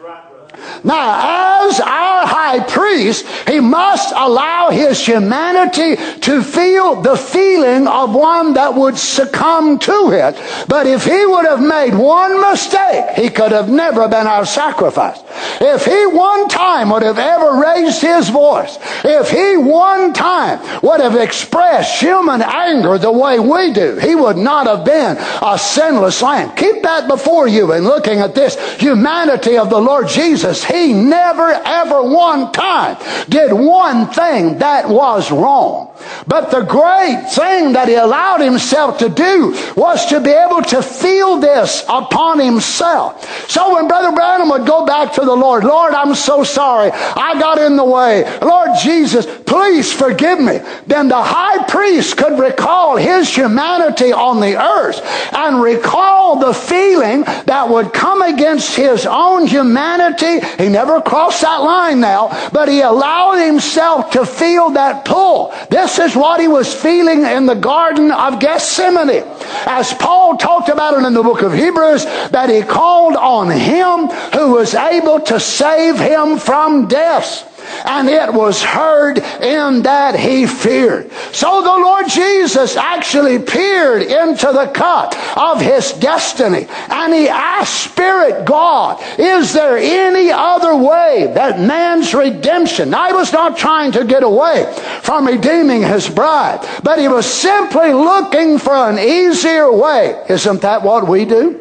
Now, as our high priest, he must allow his humanity to feel the feeling of one that would succumb to it. But if he would have made one mistake, he could have never been our sacrifice. If he one time would have ever raised his voice, if he one time would have expressed human anger the way we do, he would not have been a sinless lamb. Keep that before you in looking at this humanity of the Lord Jesus. He never ever one time did one thing that was wrong. But the great thing that he allowed himself to do was to be able to feel this upon himself. So when Brother Branham would go back to the Lord, Lord, I'm so sorry. I got in the way. Lord Jesus, please forgive me. Then the high priest could recall his humanity on the earth and recall the feeling that would come against his own humanity. He never crossed that line now, but he allowed himself to feel that pull. This is what he was feeling in the Garden of Gethsemane. As Paul talked about it in the book of Hebrews, that he called on him who was able to save him from death. And it was heard in that he feared. So the Lord Jesus actually peered into the cup of his destiny. And he asked Spirit God, is there any other way that man's redemption? Now, he was not trying to get away from redeeming his bride, but he was simply looking for an easier way. Isn't that what we do?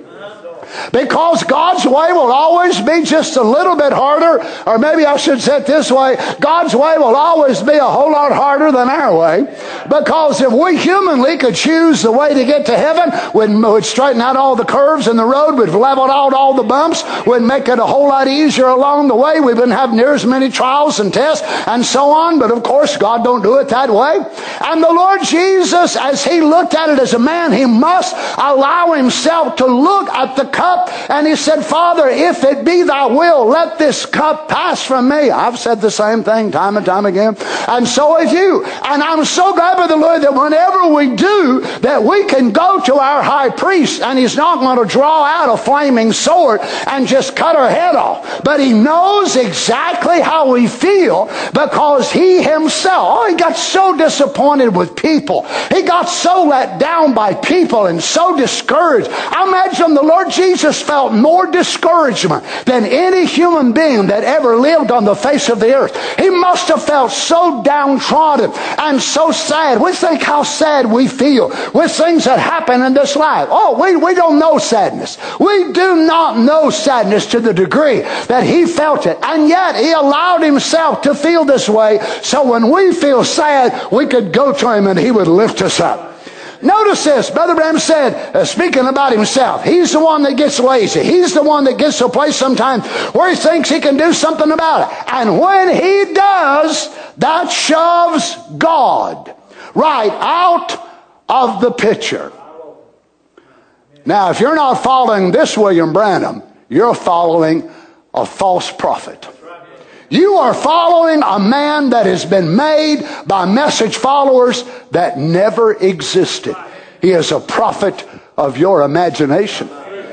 Because God's way will always be just a little bit harder, or maybe I should say it this way, God's way will always be a whole lot harder than our way. Because if we humanly could choose the way to get to heaven, we'd straighten out all the curves in the road, we'd level out all the bumps, we'd make it a whole lot easier along the way, we wouldn't have near as many trials and tests and so on. But of course God don't do it that way. And the Lord Jesus, as he looked at it as a man, he must allow himself to look at the cup cup and he said, Father, if it be thy will, let this cup pass from me. I've said the same thing time and time again. And so have you. And I'm so glad, Brother Lloyd, that whenever we do, that we can go to our high priest and he's not going to draw out a flaming sword and just cut our head off. But he knows exactly how we feel because he himself, he got so disappointed with people. He got so let down by people and so discouraged. I imagine the Lord Jesus felt more discouragement than any human being that ever lived on the face of the earth. He must have felt so downtrodden and so sad. We think how sad we feel with things that happen in this life. Oh, we don't know sadness. We do not know sadness to the degree that he felt it. And yet he allowed himself to feel this way, so when we feel sad, we could go to him and he would lift us up. Notice this. Brother Branham said, speaking about himself, he's the one that gets lazy. He's the one that gets to a place sometimes where he thinks he can do something about it. And when he does, that shoves God right out of the picture. Now, if you're not following this William Branham, you're following a false prophet. You are following a man that has been made by message followers that never existed. He is a prophet of your imagination.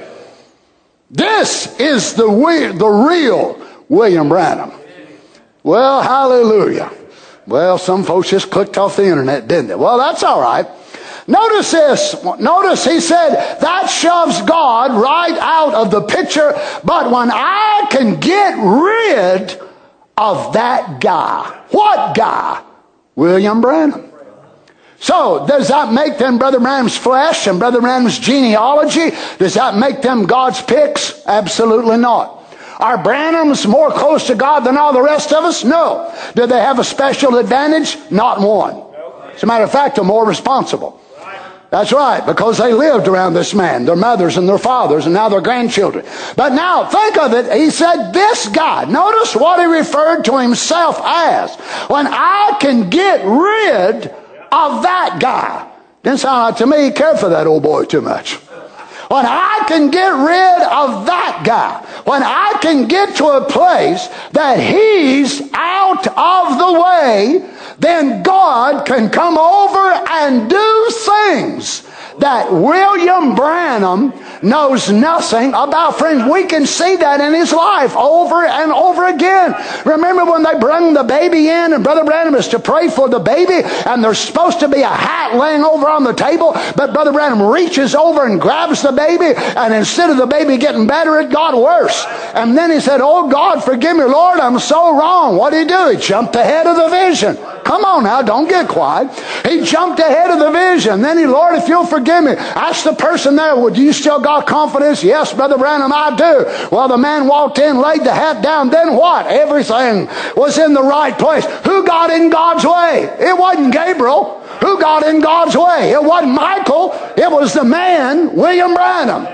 This is the real William Branham. Well, hallelujah. Well, some folks just clicked off the internet, didn't they? Well, that's all right. Notice this. Notice he said, that shoves God right out of the picture. But when I can get rid of that guy. What guy? William Branham. So, does that make them Brother Branham's flesh and Brother Branham's genealogy? Does that make them God's picks? Absolutely not. Are Branhams more close to God than all the rest of us? No. Do they have a special advantage? Not one. As a matter of fact, they're more responsible. That's right, because they lived around this man, their mothers and their fathers, and now their grandchildren. But now, think of it, he said, this guy, notice what he referred to himself as. When I can get rid of that guy. Didn't sound like to me he cared for that old boy too much. When I can get rid of that guy, when I can get to a place that he's out of the way, then God can come over and do things that William Branham knows nothing about. Friends, we can see that in his life over and over again. Remember when they bring the baby in and Brother Branham is to pray for the baby and there's supposed to be a hat laying over on the table, but Brother Branham reaches over and grabs the baby, and instead of the baby getting better, it got worse. And then he said, oh God, forgive me, Lord, I'm so wrong. What did he do? He jumped ahead of the vision. Come on now, don't get quiet. He jumped ahead of the vision. Then he, Lord, if you'll forgive me, ask the person there, would you still got confidence? Yes, Brother Branham, I do. Well, the man walked in, laid the hat down, then what? Everything was in the right place. Who got in God's way? It wasn't Gabriel. Who got in God's way? It wasn't Michael. It was the man, William Branham.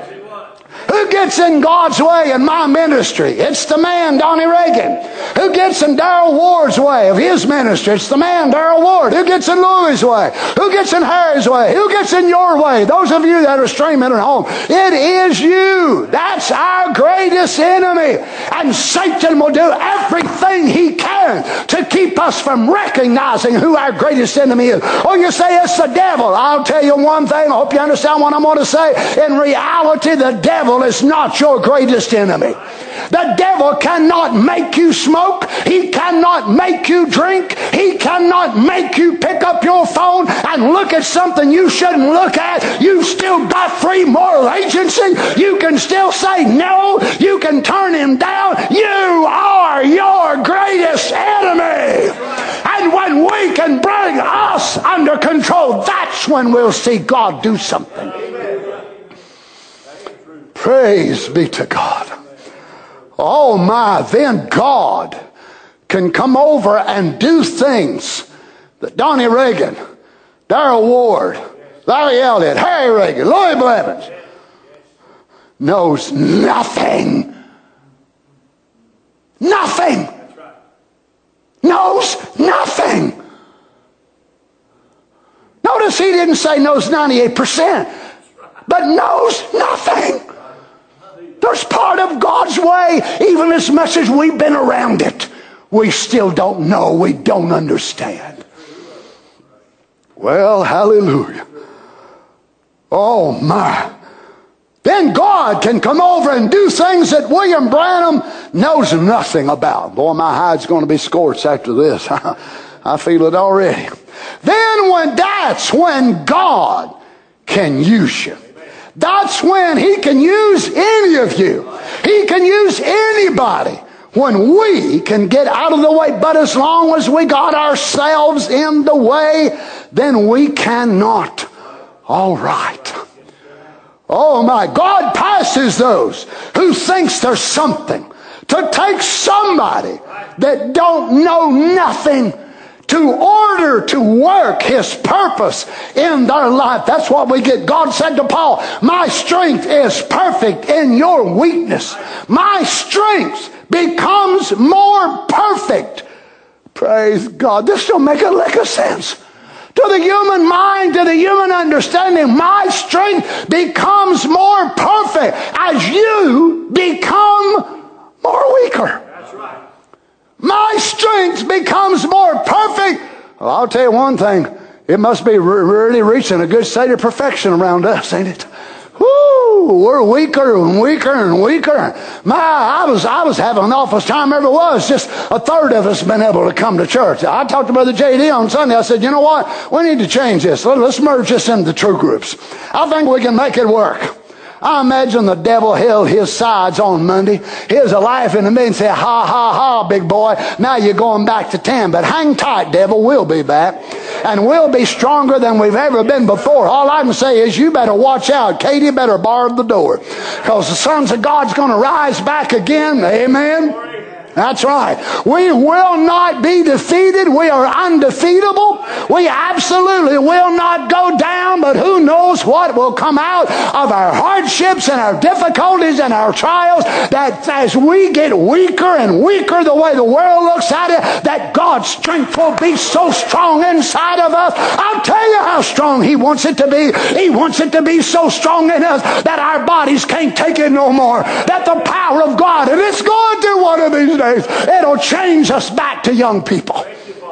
Who gets in God's way in my ministry? It's the man, Donnie Reagan. Who gets in Darrell Ward's way of his ministry? It's the man, Darrell Ward. Who gets in Louis' way? Who gets in Harry's way? Who gets in your way? Those of you that are streaming at home, it is you. That's our greatest enemy. And Satan will do everything he can to keep us from recognizing who our greatest enemy is. Oh, you say it's the devil. I'll tell you one thing. I hope you understand what I'm going to say. In reality, the devil is not your greatest enemy. The devil cannot make you smoke. He cannot make you drink. He cannot make you pick up your phone and look at something you shouldn't look at. You've still got free moral agency. You can still say no. You can turn him down. You are your greatest enemy. And when we can bring us under control, that's when we'll see God do something. Praise be to God. Oh my, then God can come over and do things that Donnie Reagan, Darrell Ward, Larry Elliott, Harry Reagan, Louis Blevins knows nothing. Nothing. Knows nothing. Notice he didn't say knows 98%, but knows nothing. of God's way, even as much as we've been around it, we still don't know. We don't understand. Well, hallelujah. Oh my. Then God can come over and do things that William Branham knows nothing about. Boy, my hide's going to be scorched after this. I feel it already. Then that's when God can use you. That's when He can use any of you. He can use anybody when we can get out of the way. But as long as we got ourselves in the way, then we cannot. All right. Oh my, God passes those who thinks there's something to take somebody that don't know nothing to order to work His purpose in their life. That's what we get. God said to Paul, my strength is perfect in your weakness. My strength becomes more perfect. Praise God. This don't make a lick of sense. To the human mind, to the human understanding, my strength becomes more perfect as you become more weaker. That's right. My strength becomes more perfect. Well, I'll tell you one thing. It must be really reaching a good state of perfection around us, ain't it? Woo! We're weaker and weaker and weaker. I was having an awful time ever was. Just a third of us been able to come to church. I talked to Brother J.D. on Sunday. I said, you know what? We need to change this. Let's merge this into true groups. I think we can make it work. I imagine the devil held his sides on Monday. He was laughing at me and said, ha, ha, ha, big boy. Now you're going back to 10. But hang tight, devil. We'll be back. And we'll be stronger than we've ever been before. All I can say is you better watch out. Katie better bar the door. Because the sons of God's going to rise back again. Amen. That's right. We will not be defeated. We are undefeatable. We absolutely will not go down, but who knows what will come out of our hardships and our difficulties and our trials, that as we get weaker and weaker the way the world looks at it, that God's strength will be so strong inside of us. I'll tell you how strong He wants it to be. He wants it to be so strong in us that our bodies can't take it no more. That the power of God, and it's going to one of these days, it'll change us back to young people.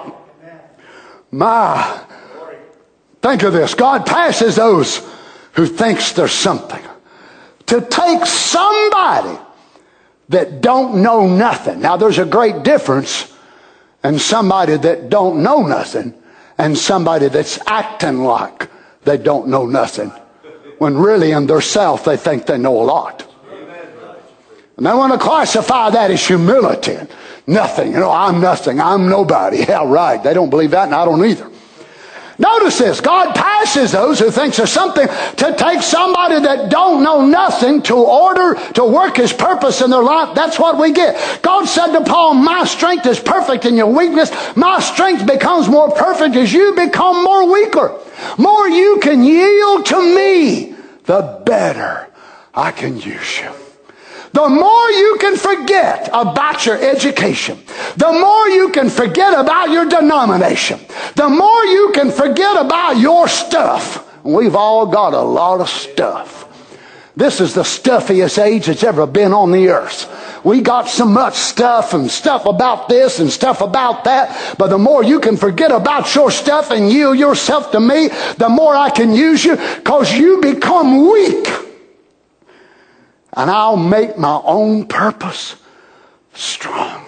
My, think of this. God passes those who thinks there's something to take somebody that don't know nothing. Now there's a great difference in somebody that don't know nothing and somebody that's acting like they don't know nothing, when really in their self they think they know a lot. And they want to classify that as humility. Nothing. You know, I'm nothing. I'm nobody. Yeah, right. They don't believe that, and I don't either. Notice this. God passes those who think there's something to take somebody that don't know nothing to order to work His purpose in their life. That's what we get. God said to Paul, my strength is perfect in your weakness. My strength becomes more perfect as you become more weaker. More you can yield to me, the better I can use you. The more you can forget about your education, the more you can forget about your denomination, the more you can forget about your stuff. We've all got a lot of stuff. This is the stuffiest age that's ever been on the earth. We got so much stuff and stuff about this and stuff about that. But the more you can forget about your stuff and yield yourself to me, the more I can use you, because you become weak. And I'll make my own purpose strong.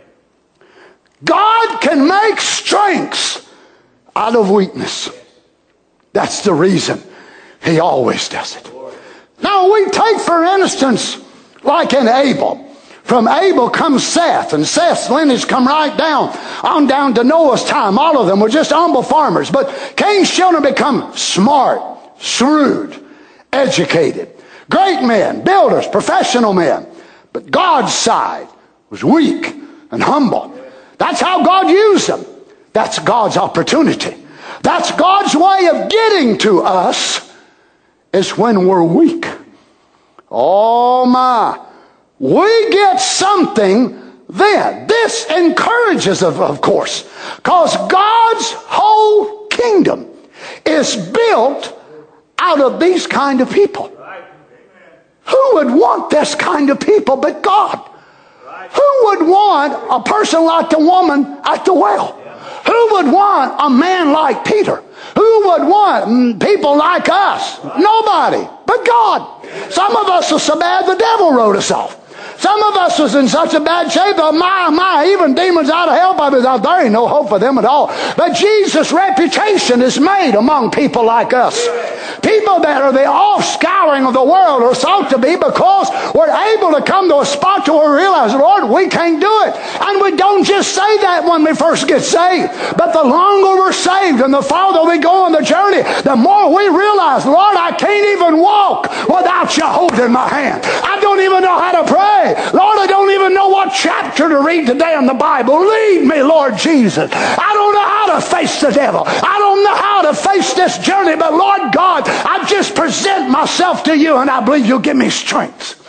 God can make strengths out of weakness. That's the reason He always does it. Now we take, for instance, like in Abel. From Abel comes Seth, and Seth's lineage come right down, on down to Noah's time. All of them were just humble farmers. But Cain's children become smart, shrewd, educated. Great men, builders, professional men. But God's side was weak and humble. That's how God used them. That's God's opportunity. That's God's way of getting to us, is when we're weak. Oh my. We get something then. This encourages us, of course, because God's whole kingdom is built out of these kind of people. Who would want this kind of people but God? Who would want a person like the woman at the well? Who would want a man like Peter? Who would want people like us? Nobody but God. Some of us are so bad the devil wrote us off. Some of us was in such a bad shape that even demons out of hell, there ain't no hope for them at all. But Jesus' reputation is made among people like us. People that are the offscouring of the world are sought to be, because we're able to come to a spot to where we realize, Lord, we can't do it. And we don't just say that when we first get saved. But the longer we're saved and the farther we go on the journey, the more we realize, Lord, I can't even walk without you holding my hand. I don't even know how to pray. Lord, I don't even know what chapter to read today in the Bible. Lead me, Lord Jesus. I don't know how to face the devil. I don't know how to face this journey, but Lord God, I just present myself to you, and I believe you'll give me strength.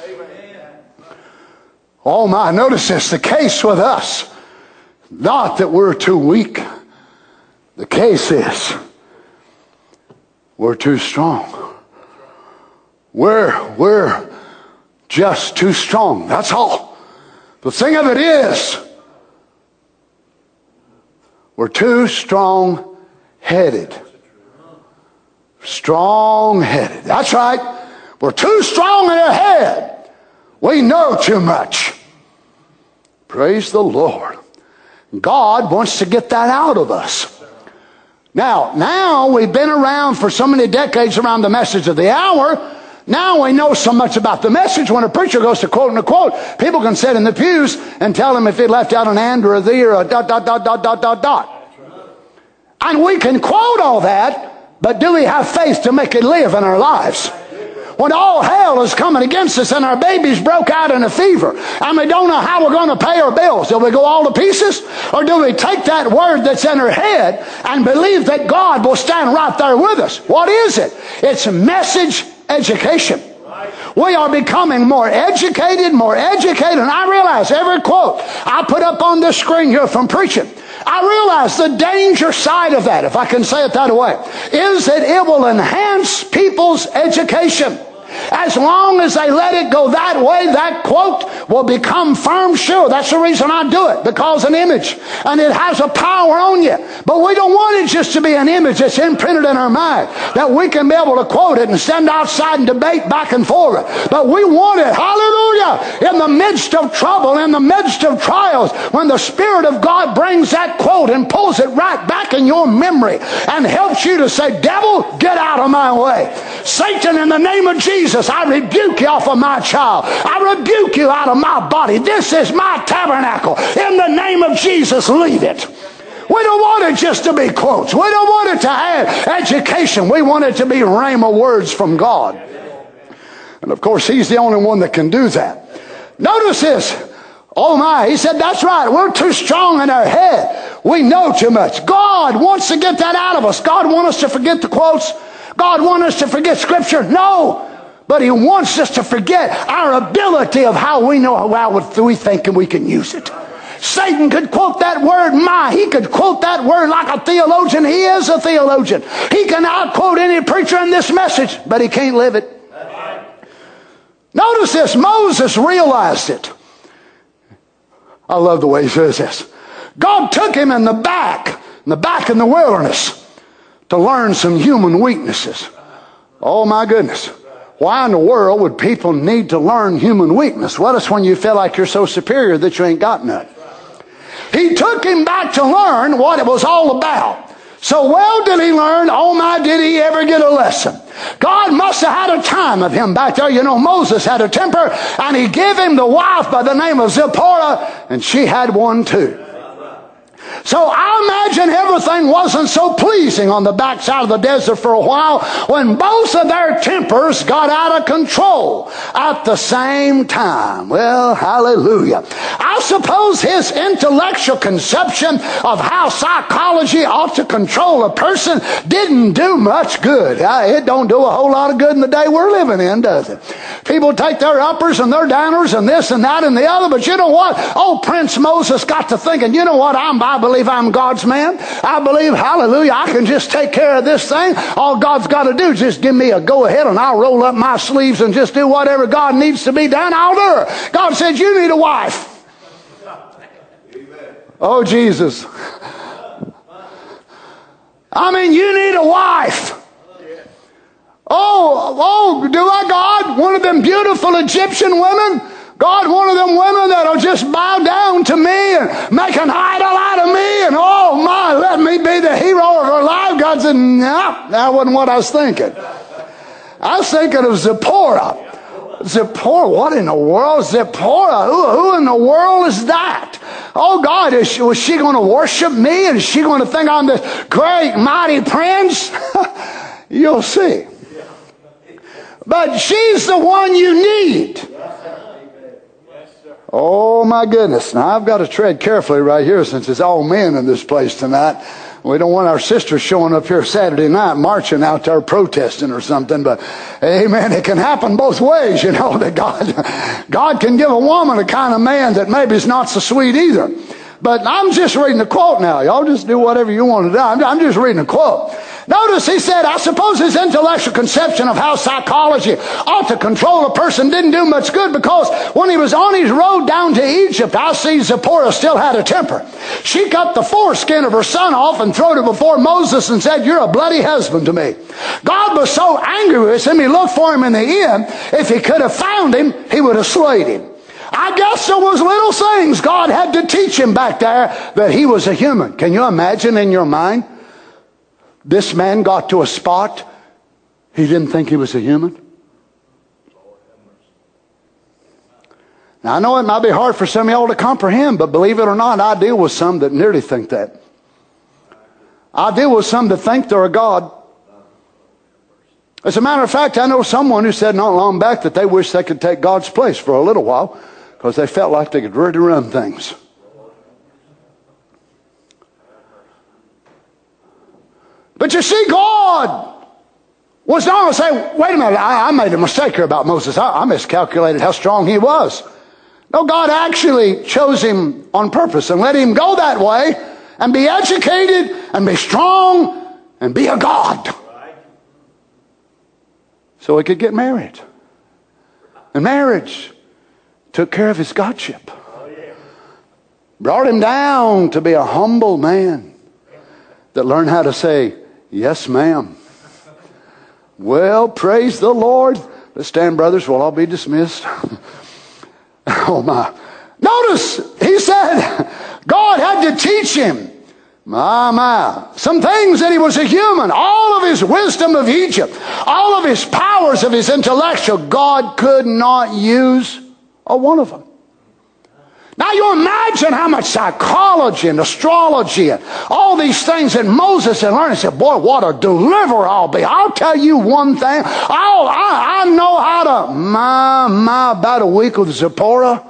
Oh my, notice this, the case with us, not that we're too weak. The case is we're too strong. We're just too strong. That's all. The thing of it is, we're too strong-headed. Strong-headed. That's right. We're too strong in our head. We know too much. Praise the Lord. God wants to get that out of us. Now we've been around for so many decades around the message of the hour. Now we know so much about the message. When a preacher goes to quote and a quote, people can sit in the pews and tell him if he left out an and or a the or a ... And we can quote all that, but do we have faith to make it live in our lives? When all hell is coming against us and our babies broke out in a fever and we don't know how we're going to pay our bills, do we go all to pieces? Or do we take that word that's in our head and believe that God will stand right there with us? What is it? It's message education. We are becoming more educated, and I realize every quote I put up on this screen here from preaching, I realize the danger side of that, if I can say it that way, is that it will enhance people's education. As long as they let it go that way, that quote will become firm sure. That's the reason I do it, because an image, and it has a power on you. But we don't want it just to be an image that's imprinted in our mind, that we can be able to quote it and stand outside and debate back and forth. But we want it, hallelujah, in the midst of trouble, in the midst of trials, when the Spirit of God brings that quote and pulls it right back in your memory and helps you to say, devil, get out of my way. Satan, in the name of Jesus, I rebuke you off of my child. I rebuke you out of my body. This is my tabernacle. In the name of Jesus, leave it. We don't want it just to be quotes. We don't want it to have education. We want it to be rhema words from God. And of course, He's the only one that can do that. Notice this. Oh my, he said, that's right. We're too strong in our head. We know too much. God wants to get that out of us. God wants us to forget the quotes. God wants us to forget Scripture. No. But He wants us to forget our ability of how we know how we think and we can use it. Satan could quote that word, he could quote that word like a theologian. He is a theologian. He can outquote any preacher in this message, but he can't live it. Notice this, Moses realized it. I love the way he says this. God took him in the back in the wilderness to learn some human weaknesses. Oh my goodness. Why in the world would people need to learn human weakness? Well, it's when you feel like you're so superior that you ain't got none. He took him back to learn what it was all about. So well did he learn, oh my, did he ever get a lesson. God must have had a time of him back there. You know, Moses had a temper, and He gave him the wife by the name of Zipporah, and she had one too. So I imagine everything wasn't so pleasing on the backside of the desert for a while when both of their tempers got out of control at the same time. Well, hallelujah. I suppose his intellectual conception of how psychology ought to control a person didn't do much good. It don't do a whole lot of good in the day we're living in, does it? People take their uppers and their downers and this and that and the other, but you know what? Oh, Prince Moses got to thinking, you know what? I'm Bible believe I'm God's man. I believe, hallelujah, I can just take care of this thing. All God's got to do is just give me a go ahead and I'll roll up my sleeves and just do whatever God needs to be done. I'll do it. God said, you need a wife. Oh, Jesus. I mean, you need a wife. Oh, do I, God? One of them beautiful Egyptian women? God, one of them women that'll just bow down to me and make an idol out of me and, oh my, let me be the hero of her life. God said, no, that wasn't what I was thinking. I was thinking of Zipporah. Zipporah, what in the world? Zipporah, who in the world is that? Oh God, was she going to worship me? And is she going to think I'm this great, mighty prince? You'll see. But she's the one you need. Oh my goodness. Now I've got to tread carefully right here since it's all men in this place tonight. We don't want our sisters showing up here Saturday night marching out there protesting or something. But amen, it can happen both ways, you know, that God can give a woman a kind of man that maybe is not so sweet either. But I'm just reading a quote now. Y'all just do whatever you want to do. I'm just reading a quote. Notice he said, I suppose his intellectual conception of how psychology ought to control a person didn't do much good, because when he was on his road down to Egypt, I see Zipporah still had a temper. She cut the foreskin of her son off and threw it before Moses and said, you're a bloody husband to me. God was so angry with him, he looked for him in the end. If he could have found him, he would have slayed him. I guess there was little things God had to teach him back there that he was a human. Can you imagine in your mind? This man got to a spot he didn't think he was a human. Now I know it might be hard for some of y'all to comprehend, but believe it or not, I deal with some that nearly think that. I deal with some that think they're a God. As a matter of fact, I know someone who said not long back that they wish they could take God's place for a little while because they felt like they could really run things. But you see, God was not going to say, wait a minute, I made a mistake here about Moses. I miscalculated how strong he was. No, God actually chose him on purpose and let him go that way and be educated and be strong and be a God. So he could get married. And marriage took care of his godship. Brought him down to be a humble man that learned how to say, yes, ma'am. Well, praise the Lord. Let's stand, brothers. We'll all be dismissed. Oh, my. Notice, he said, God had to teach him. My. Some things that he was a human. All of his wisdom of Egypt. All of his powers of his intellectual. God could not use a one of them. Now you imagine how much psychology and astrology and all these things that Moses had learned. He said, boy, what a deliverer I'll be. I'll tell you one thing. I know how to, about a week with Zipporah.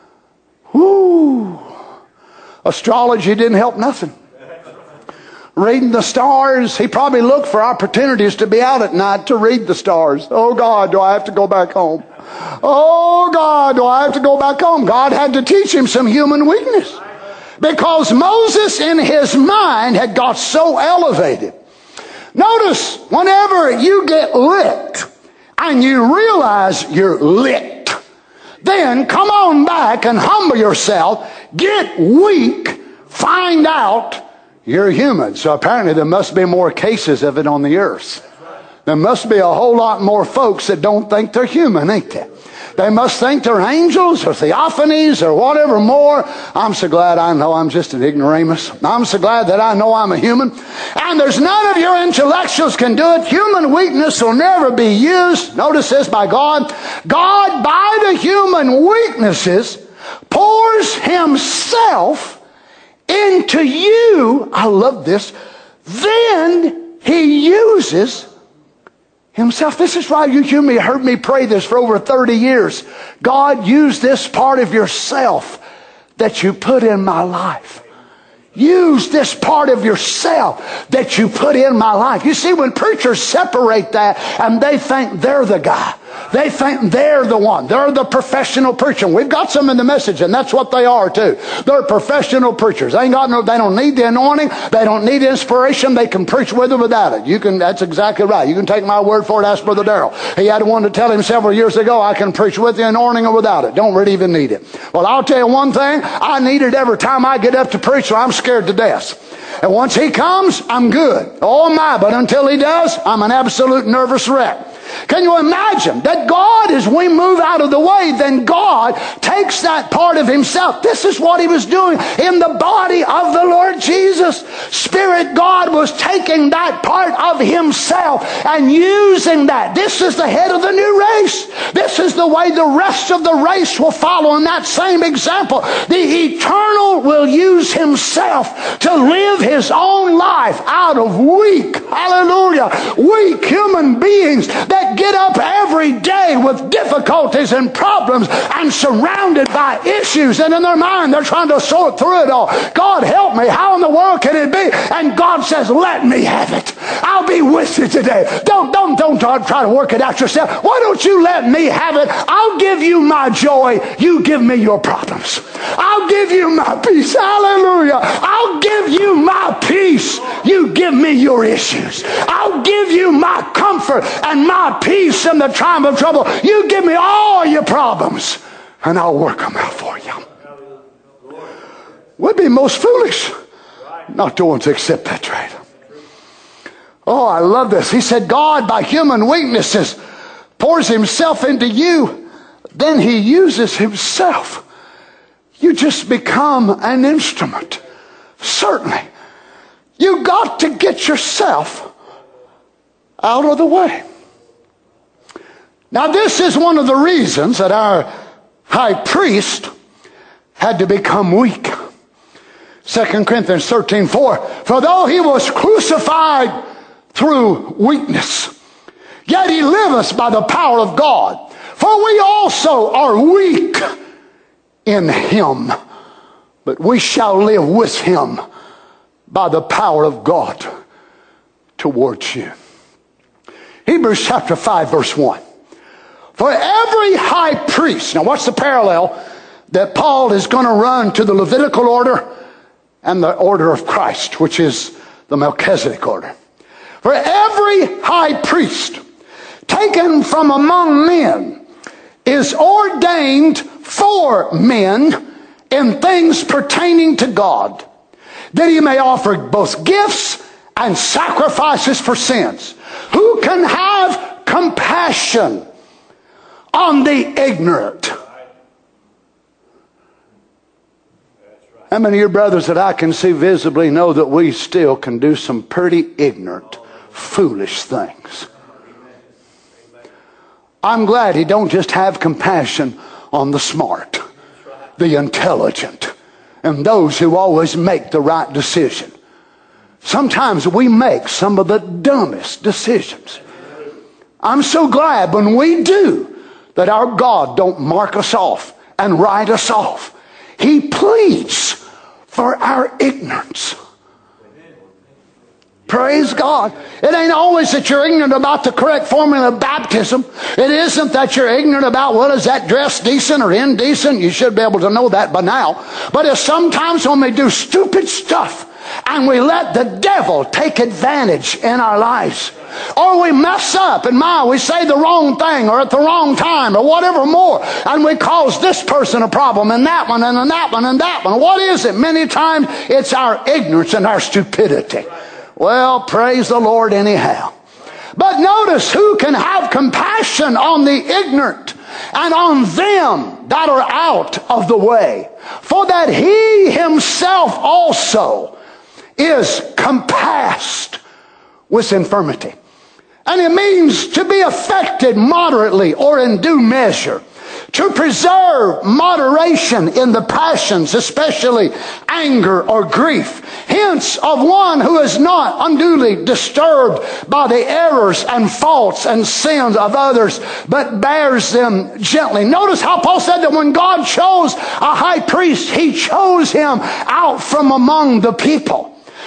Whoo. Astrology didn't help nothing. Reading the stars, he probably looked for opportunities to be out at night to read the stars. Oh God, do I have to go back home? Oh God, do I have to go back home? God had to teach him some human weakness. Because Moses in his mind had got so elevated. Notice, whenever you get licked and you realize you're licked, then come on back and humble yourself, get weak, find out you're human. So apparently there must be more cases of it on the earth. There must be a whole lot more folks that don't think they're human, ain't there? They must think they're angels or theophanies or whatever more. I'm so glad I know I'm just an ignoramus. I'm so glad that I know I'm a human. And there's none of your intellectuals can do it. Human weakness will never be used. Notice this, by God. God, by the human weaknesses, pours himself into you. I love this. Then he uses himself. This is why you heard me pray this for over 30 years. God, use this part of yourself that you put in my life. Use this part of yourself that you put in my life. You see, when preachers separate that and they think they're the guy, They think they're the one. They're the professional preacher. We've got some in the message, and that's what they are too. They're professional preachers. They don't need the anointing. They don't need inspiration. They can preach with or without it. That's exactly right. You can take my word for it. Ask Brother Darrell. He had one to tell him several years ago, I can preach with the anointing or without it. Don't really even need it. Well, I'll tell you one thing. I need it every time I get up to preach, or I'm scared to death. And once he comes, I'm good. Oh my, but until he does, I'm an absolute nervous wreck. Can you imagine that God, as we move out of the way, then God takes that part of himself. This is what he was doing in the body of the Lord Jesus. Spirit God was taking that part of himself and using that. This is the head of the new race. This is the way the rest of the race will follow in that same example. The eternal will use himself to live his own life out of weak, hallelujah, weak human beings that get up every day with difficulties and problems and surrounded by issues, and in their mind they're trying to sort through it all. God help me, how in the world can it be? And God says, let me have it. I'll be with you today. Don't try to work it out yourself. Why don't you let me have it? I'll give you my joy. You give me your problems. I'll give you my peace. Hallelujah. I'll give you my peace. You give me your issues. I'll give you my comfort and my peace in the time of trouble. You give me all your problems and I'll work them out for you. We'd be most foolish not to want to accept that trade. Oh, I love this. He said, God, by human weaknesses, pours himself into you. Then he uses himself. You just become an instrument. Certainly. You got to get yourself out of the way. Now, this is one of the reasons that our high priest had to become weak. 2 Corinthians 13:4. For though he was crucified through weakness, yet he liveth by the power of God. For we also are weak in him, but we shall live with him by the power of God towards you. Hebrews chapter 5 verse 1. For every high priest, now what's the parallel that Paul is going to run to the Levitical order and the order of Christ, which is the Melchizedek order. For every high priest taken from among men is ordained for men in things pertaining to God, that he may offer both gifts and sacrifices for sins. Who can have compassion on the ignorant? How many of your brothers that I can see visibly know that we still can do some pretty ignorant, foolish things? I'm glad he don't just have compassion on the smart, the intelligent, and those who always make the right decision. Sometimes we make some of the dumbest decisions. I'm so glad when we do that our God don't mark us off and write us off. He pleads for our ignorance. Praise God. It ain't always that you're ignorant about the correct formula of baptism. It isn't that you're ignorant about, well, is that dress decent or indecent? You should be able to know that by now. But it's sometimes when we do stupid stuff and we let the devil take advantage in our lives. Or we mess up and we say the wrong thing or at the wrong time or whatever more. And we cause this person a problem and that one and that one and that one. What is it? Many times it's our ignorance and our stupidity. Well, praise the Lord anyhow. But notice who can have compassion on the ignorant and on them that are out of the way. For that he himself also is compassed with infirmity. And it means to be affected moderately or in due measure. To preserve moderation in the passions, especially anger or grief. Hence, of one who is not unduly disturbed by the errors and faults and sins of others, but bears them gently. Notice how Paul said that when God chose a high priest, he chose him out from among the people.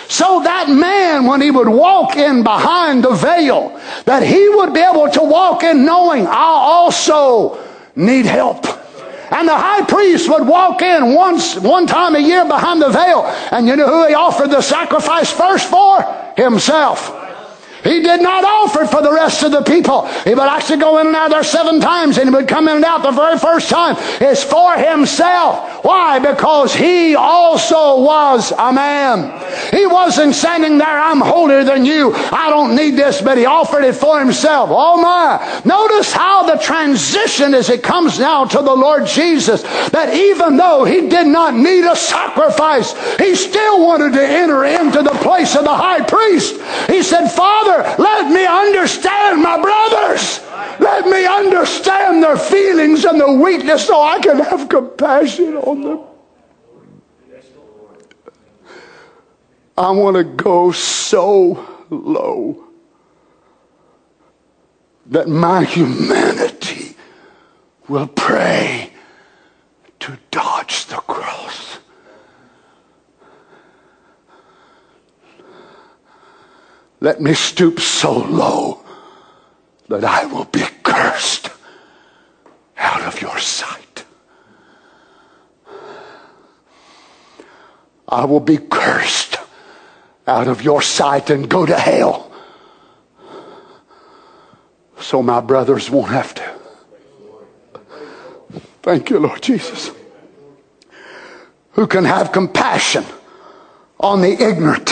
so that man, when he would walk in behind the veil, that he would be able to walk in knowing, I also need help. And the high priest would walk in one time a year behind the veil. And you know who he offered the sacrifice first for? Himself. He did not offer it for the rest of the people. He would actually go in and out there 7 times, and he would come in and out the very first time. It's for himself. Why? Because he also was a man. He wasn't standing there, I'm holier than you, I don't need this, but he offered it for himself. Oh my. Notice how the transition as it comes now to the Lord Jesus, that even though he did not need a sacrifice, he still wanted to enter into the place of the high priest. He said, Father, let me understand my brothers. Let me understand their feelings and their weakness so I can have compassion on them. I want to go so low that my humanity will pray to dodge the cross. Let me stoop so low that I will be cursed out of your sight. I will be cursed out of your sight and go to hell, so my brothers won't have to. Thank you, Lord Jesus. Who can have compassion on the ignorant?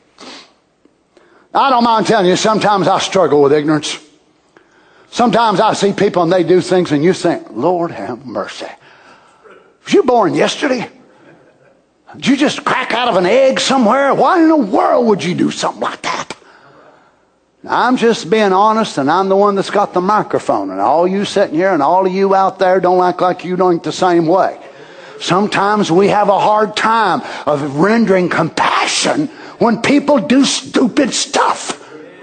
I don't mind telling you, sometimes I struggle with ignorance. Sometimes I see people and they do things and you think, Lord have mercy. Was you born yesterday? Did you just crack out of an egg somewhere? Why in the world would you do something like that? Now, I'm just being honest, and I'm the one that's got the microphone. And all you sitting here and all of you out there don't act like you don't the same way. Sometimes we have a hard time of rendering compassion when people do stupid stuff.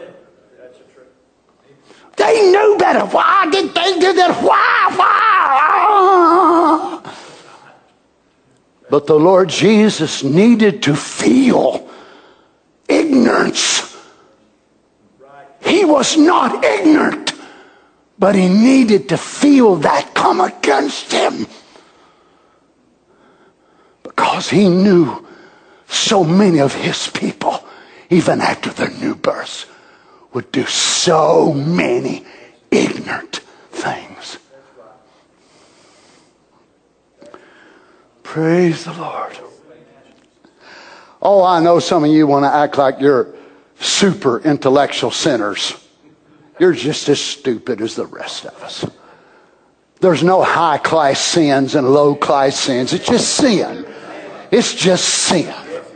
They knew better. Why did they do that? Why? But the Lord Jesus needed to feel ignorance. He was not ignorant, but he needed to feel that come against him. Because he knew so many of his people, even after their new births, would do so many ignorant things. Praise the Lord. Oh, I know some of you want to act like you're super intellectual sinners. You're just as stupid as the rest of us. There's no high class sins and low class sins. It's just sin. It's just sin.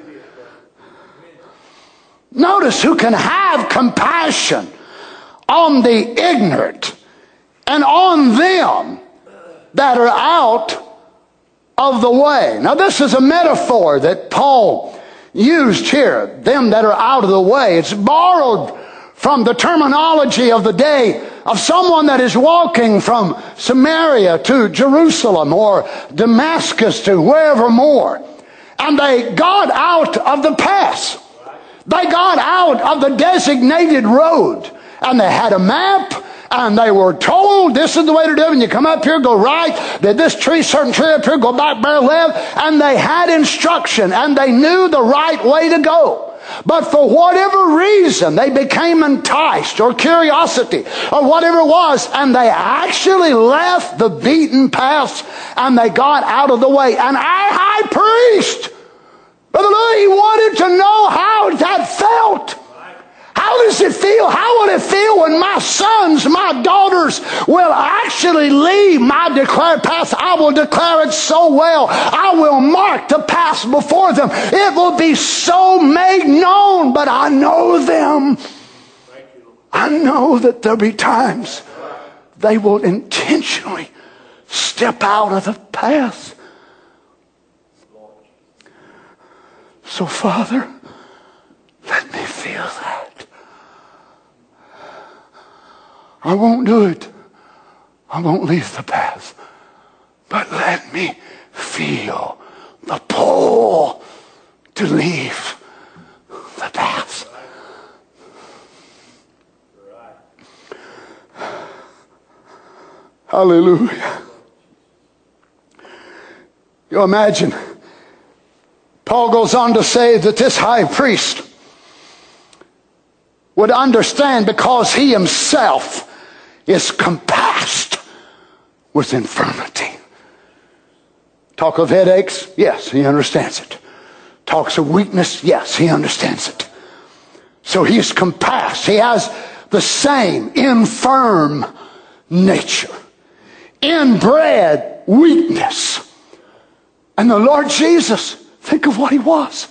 Notice who can have compassion on the ignorant and on them that are out of the way. Now this is a metaphor that Paul used here. Them that are out of the way. It's borrowed from the terminology of the day of someone that is walking from Samaria to Jerusalem or Damascus to wherever more. And they got out of the pass. They got out of the designated road. And they had a map. And they were told, this is the way to do it. When you come up here, go right. Then this tree, certain tree up here, go back there left. And they had instruction. And they knew the right way to go. But for whatever reason, they became enticed or curiosity or whatever it was. And they actually left the beaten path and they got out of the way. And our high priest, Brother Louis, he wanted to know how that felt. How does it feel? How will it feel when my sons, my daughters will actually leave my declared path? I will declare it so well. I will mark the path before them. It will be so made known, but I know them. I know that there'll be times they will intentionally step out of the path. So, Father, let me feel that. I won't do it. I won't leave the path. But let me feel the pull to leave Hallelujah. You imagine, Paul goes on to say that this high priest would understand because he himself is compassed with infirmity. Talk of headaches? Yes, he understands it. Talks of weakness? Yes, he understands it. So he is compassed. He has the same infirm nature, inbred weakness. And the Lord Jesus, think of what he was.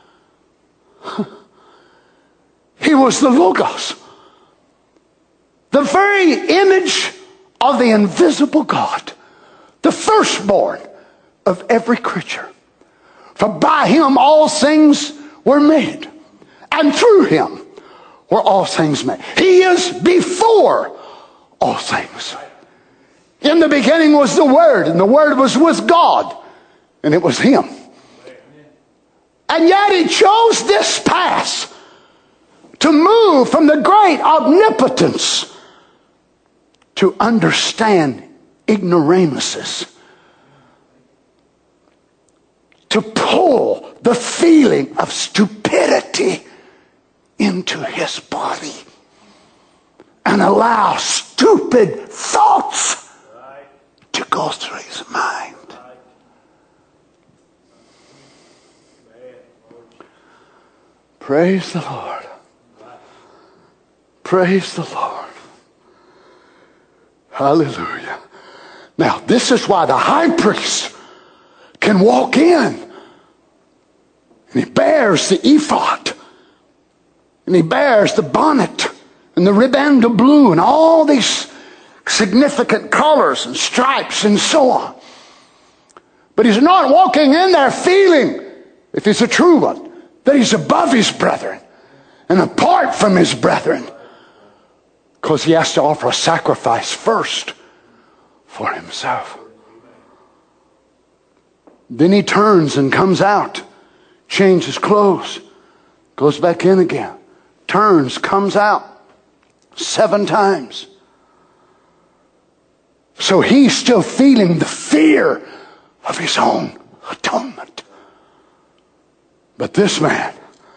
He was the Logos, the very image of the invisible God, the firstborn of every creature. For by him all things were made, and through him were all things made. He is before all things. In the beginning was the Word, and the Word was with God, and it was him. And yet he chose this path to move from the great omnipotence to understand ignoramuses, to pull the feeling of stupidity into his body and allow stupid thoughts to go through his mind. Praise the Lord. Praise the Lord. Hallelujah. Now, this is why the high priest can walk in and he bears the ephod and he bears the bonnet and the riband of blue and all these significant colors and stripes and so on. But he's not walking in there feeling, if he's a true one, that he's above his brethren and apart from his brethren, because he has to offer a sacrifice first for himself. Then he turns and comes out, changes clothes, goes back in again, turns, comes out 7 times. So he's still feeling the fear of his own atonement. But this man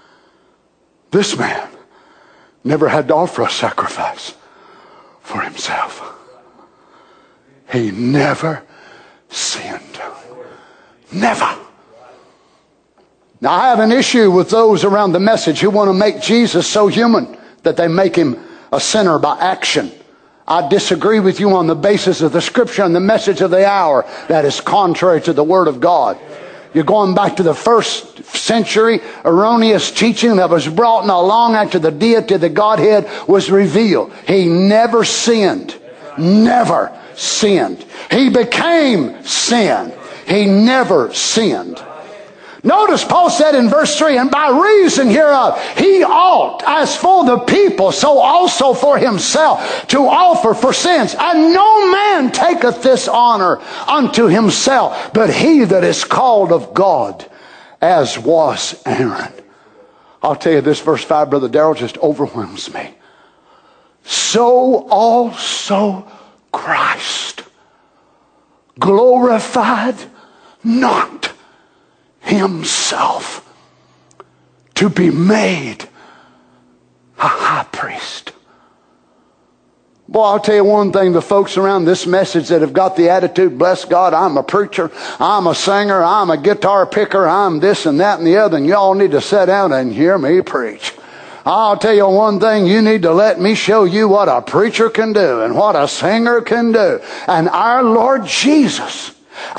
never had to offer a sacrifice for himself. He never sinned. Never. Now, I have an issue with those around the message who want to make Jesus so human that they make him a sinner by action. I disagree with you on the basis of the Scripture and the message of the hour. That is contrary to the Word of God. You're going back to the first century erroneous teaching that was brought not long after the deity of the Godhead was revealed. He never sinned. Never sinned. He became sin. He never sinned. Notice Paul said in verse 3, and by reason hereof he ought, as for the people, so also for himself, to offer for sins. And no man taketh this honor unto himself, but he that is called of God, as was Aaron. I'll tell you, this verse 5, Brother Darrell, just overwhelms me. So also Christ glorified not himself to be made a high priest. Boy, I'll tell you one thing, the folks around this message that have got the attitude, bless God, I'm a preacher, I'm a singer, I'm a guitar picker, I'm this and that and the other, and y'all need to sit down and hear me preach. I'll tell you one thing, you need to let me show you what a preacher can do and what a singer can do. And our Lord Jesus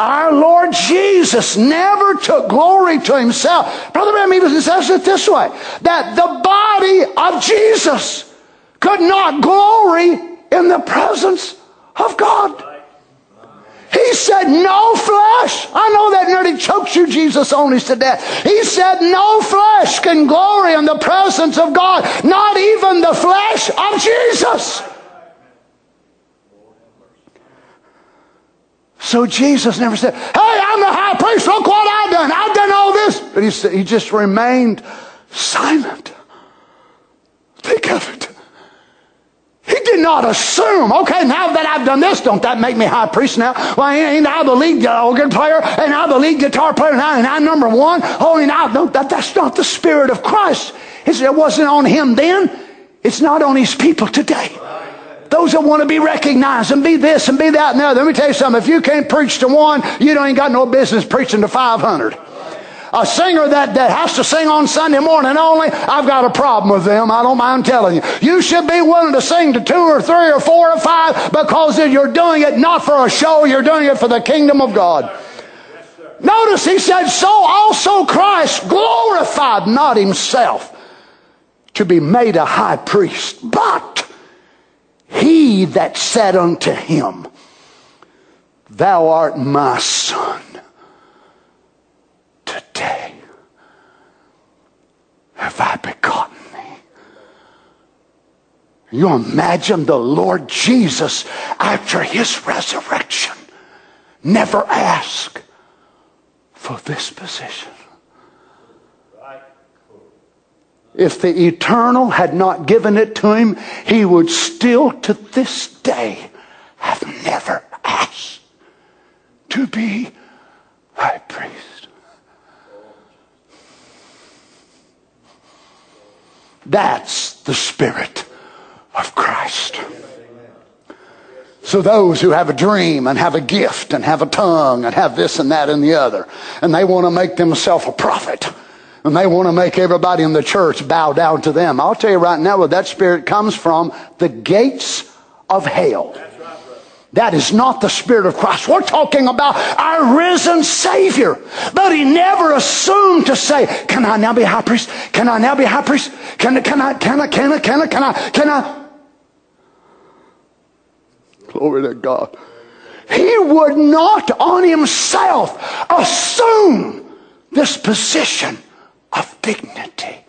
never took glory to himself. Brother Branham even says it this way, that the body of Jesus could not glory in the presence of God. He said, no flesh. I know that nearly chokes you Jesus only to death. He said, no flesh can glory in the presence of God, not even the flesh of Jesus. So Jesus never said, hey, I'm the high priest, look what I've done. I've done all this. But he just remained silent. Think of it. He didn't not assume, okay, now that I've done this, don't that make me high priest now? Well, ain't I the lead organ player? Ain't I the lead guitar player now? Ain't I number one? Oh, ain't I? No, that's not the Spirit of Christ. It wasn't on him then. It's not on his people today. Those that want to be recognized and be this and be that and the other. Let me tell you something. If you can't preach to one, you ain't got no business preaching to 500. A singer that has to sing on Sunday morning only, I've got a problem with them. I don't mind telling you. You should be willing to sing to 2 or 3 or 4 or 5 because you're doing it not for a show. You're doing it for the kingdom of God. Notice he said, so also Christ glorified not himself to be made a high priest, but he that said unto him, thou art my son. Today have I begotten thee. You imagine the Lord Jesus after his resurrection never asked for this position. If the eternal had not given it to him, he would still to this day have never asked to be high priest. That's the Spirit of Christ. So those who have a dream and have a gift and have a tongue and have this and that and the other, and they want to make themselves a prophet, and they want to make everybody in the church bow down to them. I'll tell you right now where that spirit comes from, the gates of hell. That is not the Spirit of Christ. We're talking about our risen Savior. But he never assumed to say, can I now be high priest? Can I now be high priest? Can I? Glory to God. He would not on himself assume this position of dignity.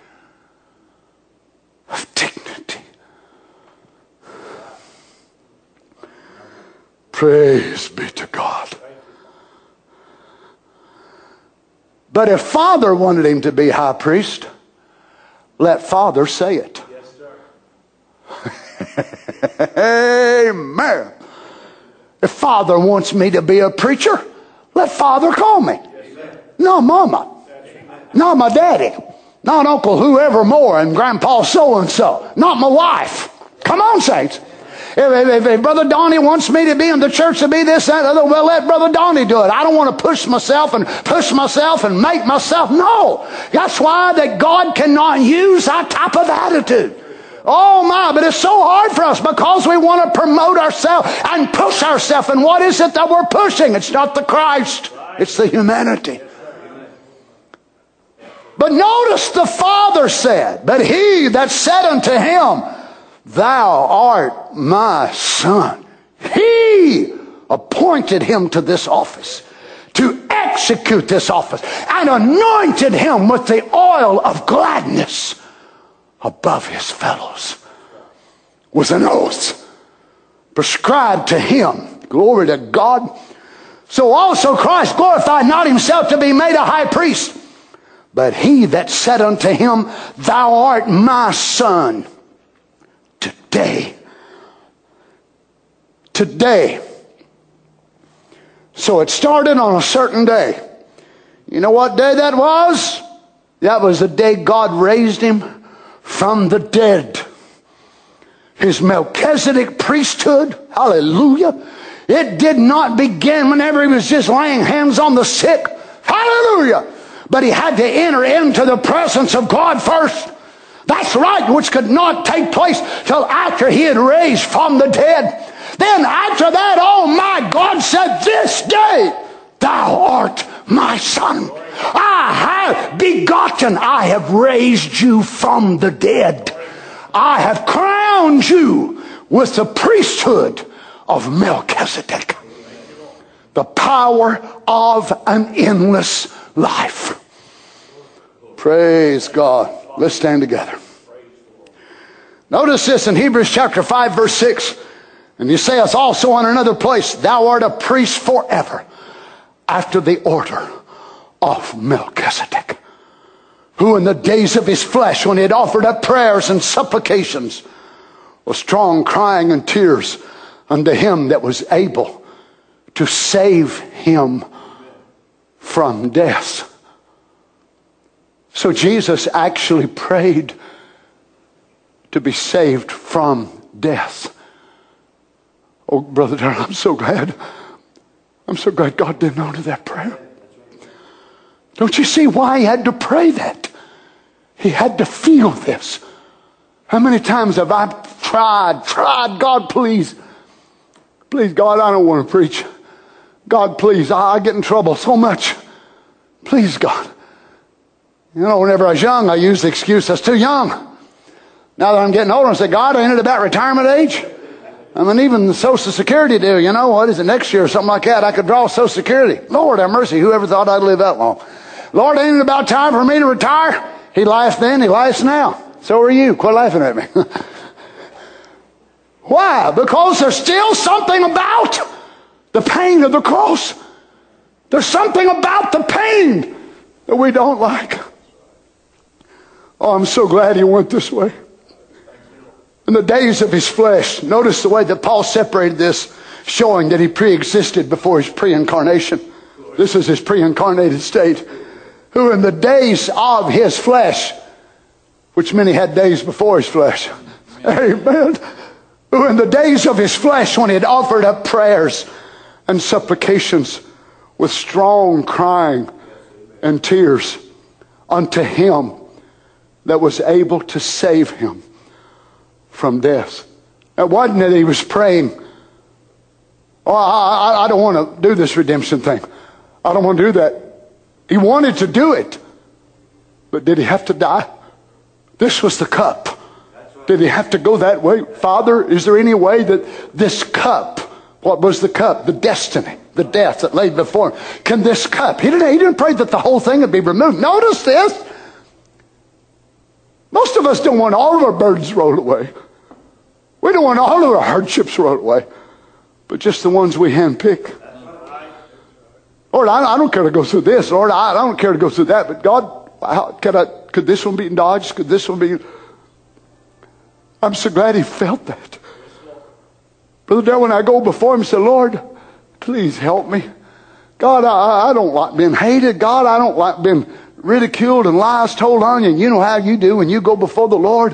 Of dignity. Praise be to God. But if Father wanted him to be high priest, let Father say it. Yes, sir. Amen. If Father wants me to be a preacher, let Father call me. Yes, not Mama. Not my daddy. Not Uncle whoever more and Grandpa so-and-so. Not my wife. Come on, saints. If Brother Donnie wants me to be in the church to be this, that, other, well, let Brother Donnie do it. I don't want to push myself and make myself. No. That's why that God cannot use that type of attitude. Oh my, but it's so hard for us because we want to promote ourselves and push ourselves. And what is it that we're pushing? It's not the Christ. It's the humanity. But notice the Father said, but he that said unto him, thou art my son. He appointed him to this office, to execute this office, and anointed him with the oil of gladness above his fellows. Was an oath prescribed to him. Glory to God. So also Christ glorified not himself to be made a high priest, but he that said unto him, thou art my son. Today. So it started on a certain day. You know what day that was? That was the day God raised him from the dead. His Melchizedek priesthood, hallelujah. It did not begin whenever he was just laying hands on the sick, hallelujah. But he had to enter into the presence of God first. That's right, which could not take place till after he had raised from the dead. Then after that, oh my God said, this day thou art my son. I have begotten, I have raised you from the dead. I have crowned you with the priesthood of Melchizedek. The power of an endless life. Praise God. Let's stand together. Notice this in Hebrews chapter 5 verse 6. And he saith also on another place, thou art a priest forever after the order of Melchizedek, who in the days of his flesh, when he had offered up prayers and supplications with strong crying and tears unto him that was able to save him from death. So Jesus actually prayed to be saved from death. Oh, Brother Darrell, I'm so glad God didn't honor that prayer. Don't you see why he had to pray that? He had to feel this. How many times have I tried, God, please, God, I don't want to preach. God, please, I get in trouble so much. Please, God. You know, whenever I was young, I used the excuse, I was too young. Now that I'm getting older, I say, God, ain't it about retirement age? I mean, even the Social Security deal, you know, what is it, next year or something like that, I could draw Social Security. Lord have mercy, whoever thought I'd live that long? Lord, ain't it about time for me to retire? He laughed then, he laughs now. So are you. Quit laughing at me. Why? Because there's still something about the pain of the cross. There's something about the pain that we don't like. Oh, I'm so glad he went this way. In the days of his flesh, notice the way that Paul separated this, showing that he pre-existed before his pre-incarnation. This is his pre-incarnated state. Who in the days of his flesh, which many had days before his flesh. Amen. Who in the days of his flesh, when he had offered up prayers and supplications with strong crying and tears unto him that was able to save him from death. It wasn't that he was praying, oh, I don't want to do this redemption thing. I don't want to do that. He wanted to do it. But did he have to die? This was the cup. Did he have to go that way? Father, is there any way that this cup, what was the cup? The destiny, the death that lay before him. Can this cup? He didn't pray that the whole thing would be removed. Notice this. Most of us don't want all of our burdens rolled away. We don't want all of our hardships rolled away. But just the ones we handpick. Lord, I don't care to go through this. Lord, I don't care to go through that. But God, could this one be dodged? Could this one be... I'm so glad he felt that. Brother Darrell, when I go before him and say, Lord, please help me. God, I don't like being hated. God, I don't like being ridiculed and lies told on you. And you know how you do when you go before the Lord.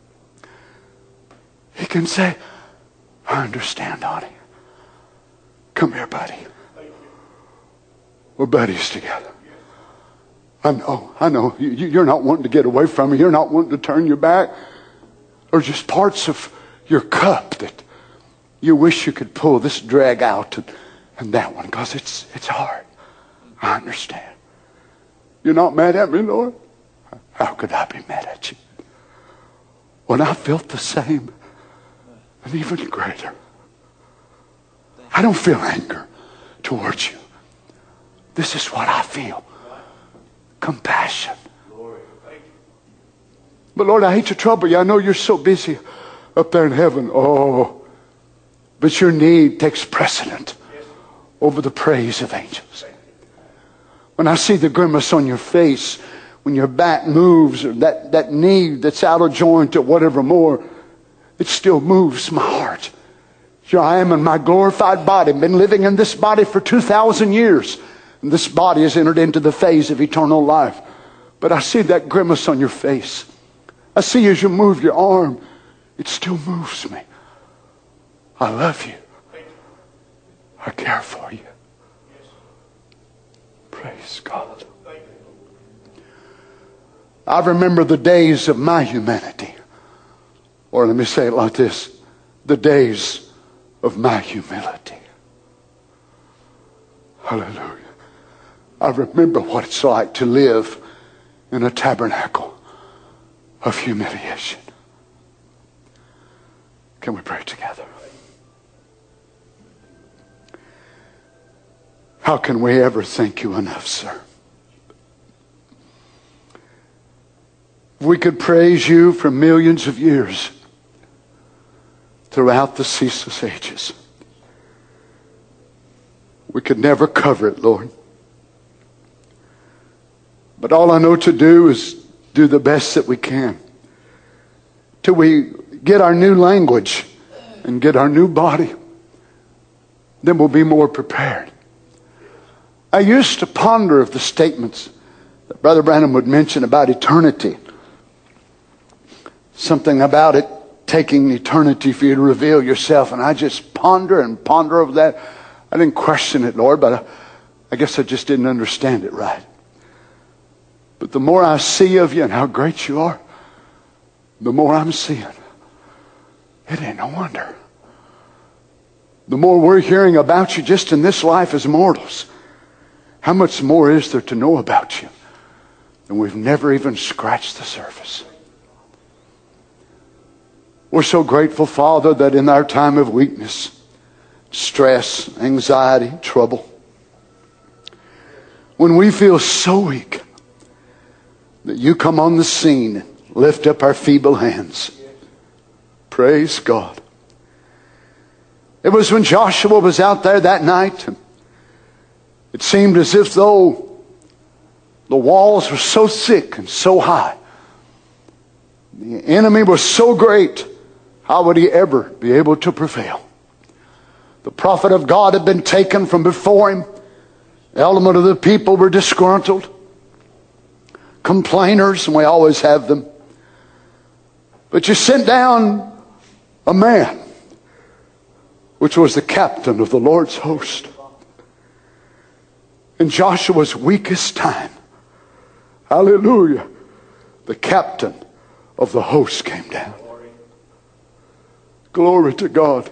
He can say, I understand, honey. Come here, buddy. We're buddies together. I know. You're not wanting to get away from me. You're not wanting to turn your back. Or just parts of your cup that you wish you could pull this drag out and that one, because it's hard. I understand. You're not mad at me, Lord? How could I be mad at you? When I felt the same and even greater. I don't feel anger towards you. This is what I feel. Compassion. But Lord, I hate to trouble you. I know you're so busy up there in heaven. Oh, but your need takes precedent over the praise of angels. When I see the grimace on your face, when your back moves, or that knee that's out of joint or whatever more, it still moves my heart. Here I am in my glorified body. I've been living in this body for 2,000 years. And this body has entered into the phase of eternal life. But I see that grimace on your face. I see as you move your arm, it still moves me. I love you. I care for you. Praise God. I remember the days of my humanity. Or let me say it like this. The days of my humility. Hallelujah. I remember what it's like to live in a tabernacle of humiliation. Can we pray together? How can we ever thank you enough, sir? We could praise you for millions of years throughout the ceaseless ages. We could never cover it, Lord. But all I know to do is do the best that we can till we get our new language and get our new body, then we'll be more prepared. I used to ponder of the statements that Brother Branham would mention about eternity. Something about it taking eternity for you to reveal yourself. And I just ponder and ponder over that. I didn't question it, Lord, but I guess I just didn't understand it right. But the more I see of you and how great you are, the more I'm seeing. It ain't no wonder. The more we're hearing about you just in this life as mortals, how much more is there to know about you? And we've never even scratched the surface. We're so grateful, Father, that in our time of weakness, stress, anxiety, trouble, when we feel so weak, that you come on the scene and lift up our feeble hands. Praise God. It was when Joshua was out there that night, and it seemed as if though the walls were so thick and so high, the enemy was so great, how would he ever be able to prevail? The prophet of God had been taken from before him. The element of the people were disgruntled, complainers, and we always have them. But you sent down a man, which was the captain of the Lord's host. In Joshua's weakest time, hallelujah, the captain of the host came down. Glory to God.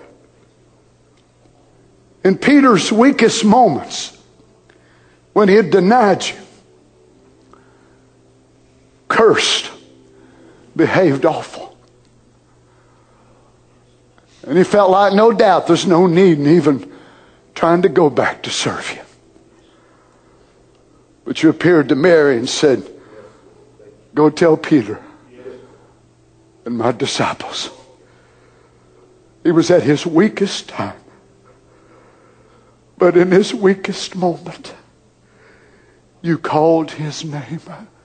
In Peter's weakest moments, when he had denied you, cursed, behaved awful, and he felt like no doubt there's no need in even trying to go back to serve you. But you appeared to Mary and said, go tell Peter and my disciples. He was at his weakest time. But in his weakest moment, you called his name.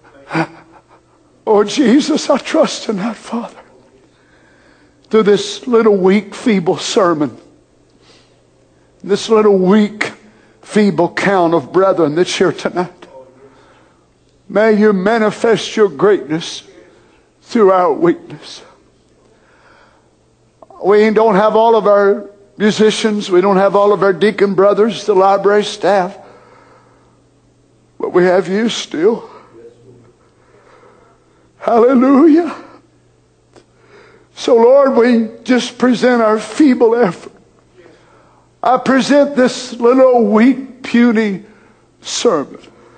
Oh, Jesus, I trust in that, Father. Through this little weak, feeble sermon, this little weak, feeble count of brethren that's here tonight, may you manifest your greatness through our weakness. We don't have all of our musicians. We don't have all of our deacon brothers, the library staff. But we have you still. Hallelujah. So Lord, we just present our feeble effort. I present this little weak, puny sermon.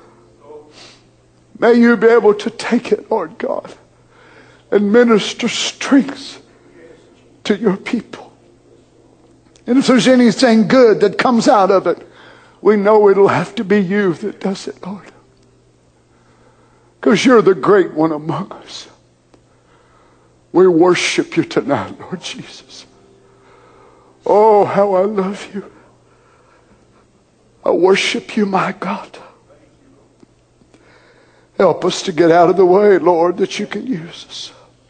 May you be able to take it, Lord God, and minister strength to your people. And if there's anything good that comes out of it, we know it'll have to be you that does it, Lord. Because you're the great one among us. We worship you tonight, Lord Jesus. Oh, how I love you. I worship you, my God. Help us to get out of the way, Lord, that you can use us.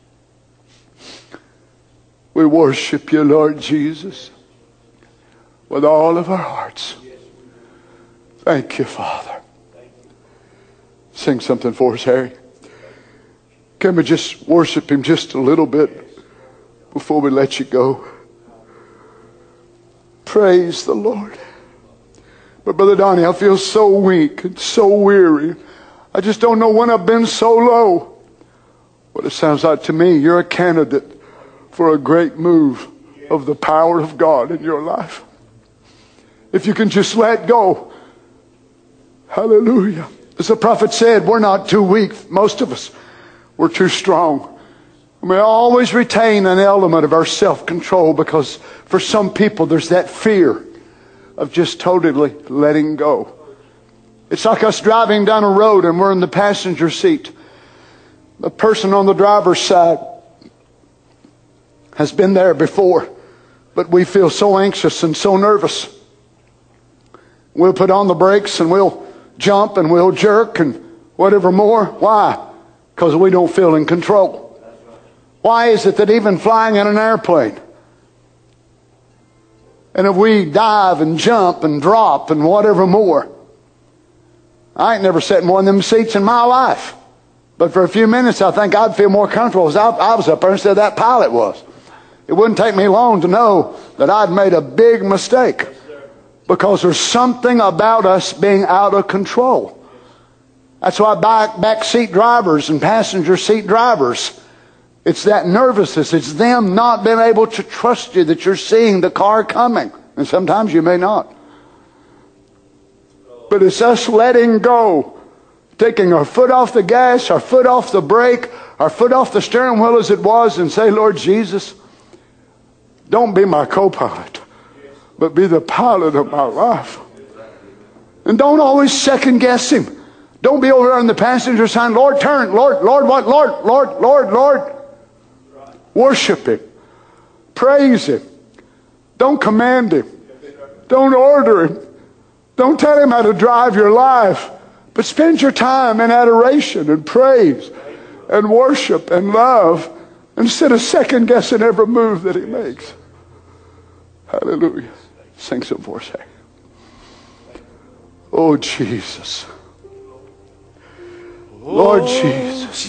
We worship you, Lord Jesus, with all of our hearts. Thank you, Father. Sing something for us, Harry. Can we just worship him just a little bit before we let you go? Praise the Lord. But Brother Donnie, I feel so weak and so weary. I just don't know when I've been so low. What it sounds like to me, you're a candidate for a great move of the power of God in your life. If you can just let go. Hallelujah. As the prophet said, we're not too weak. Most of us, we're too strong. We always retain an element of our self-control, because for some people there's that fear of just totally letting go. It's like us driving down a road and we're in the passenger seat. The person on the driver's side has been there before, but we feel so anxious and so nervous. We'll put on the brakes and we'll jump and we'll jerk and whatever more. Why? Because we don't feel in control. Why is it that even flying in an airplane, and if we dive and jump and drop and whatever more, I ain't never sat in one of them seats in my life. But for a few minutes, I think I'd feel more comfortable as I was up there instead of that pilot was. It wouldn't take me long to know that I'd made a big mistake, because there's something about us being out of control. That's why back seat drivers and passenger seat drivers, it's that nervousness. It's them not being able to trust you that you're seeing the car coming. And sometimes you may not. But it's us letting go, taking our foot off the gas, our foot off the brake, our foot off the steering wheel as it was, and say, Lord Jesus, don't be my co-pilot, but be the pilot of my life. And don't always second guess him. Don't be over on the passenger side, Lord, turn, Lord, what? Lord. Worship him. Praise him. Don't command him. Don't order him. Don't tell him how to drive your life. But spend your time in adoration and praise and worship and love instead of second guessing every move that he makes. Hallelujah. Sing some for us. Oh, Jesus. Lord Jesus.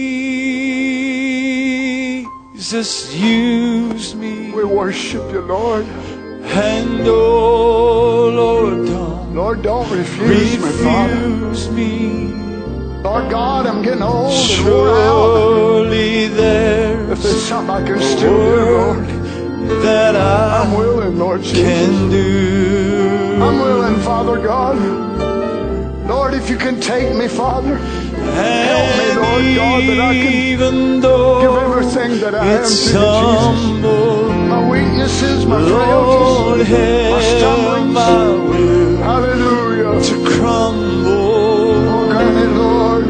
Jesus, use me. We worship you, Lord. And oh, Lord, don't refuse me, Father. Lord God, I'm getting old and wore out. If there's something I can still do, Lord, that I'm willing, Lord Jesus. Can do. I'm willing, Father God. Lord, if you can take me, Father, help me, Lord God, that I can give everything that I am to you, Jesus. My weaknesses, my frailties, my stumblings. Hallelujah. To crumble. Oh, grant it, Lord.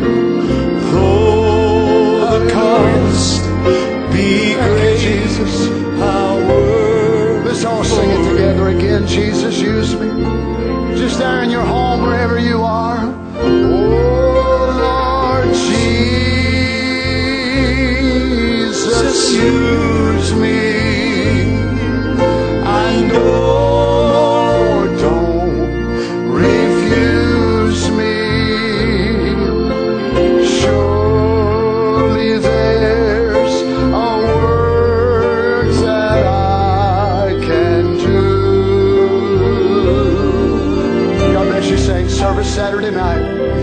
Though the cost be great, Jesus. Our Let's all sing it together again. Jesus, use me. Just there in your home, wherever you are. Oh, Lord Jesus, use me. And oh, don't refuse me. Surely there's a work that I can do. God bless you, saints. Service Saturday night.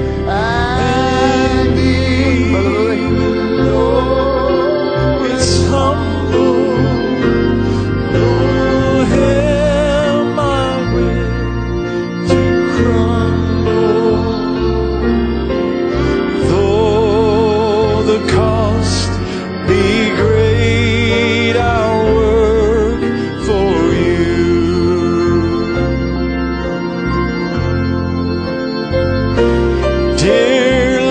And be, Brother Louie, oh, it's humble. Oh, am I ready to crumble? Though the cost be great, I'll work for you. Dear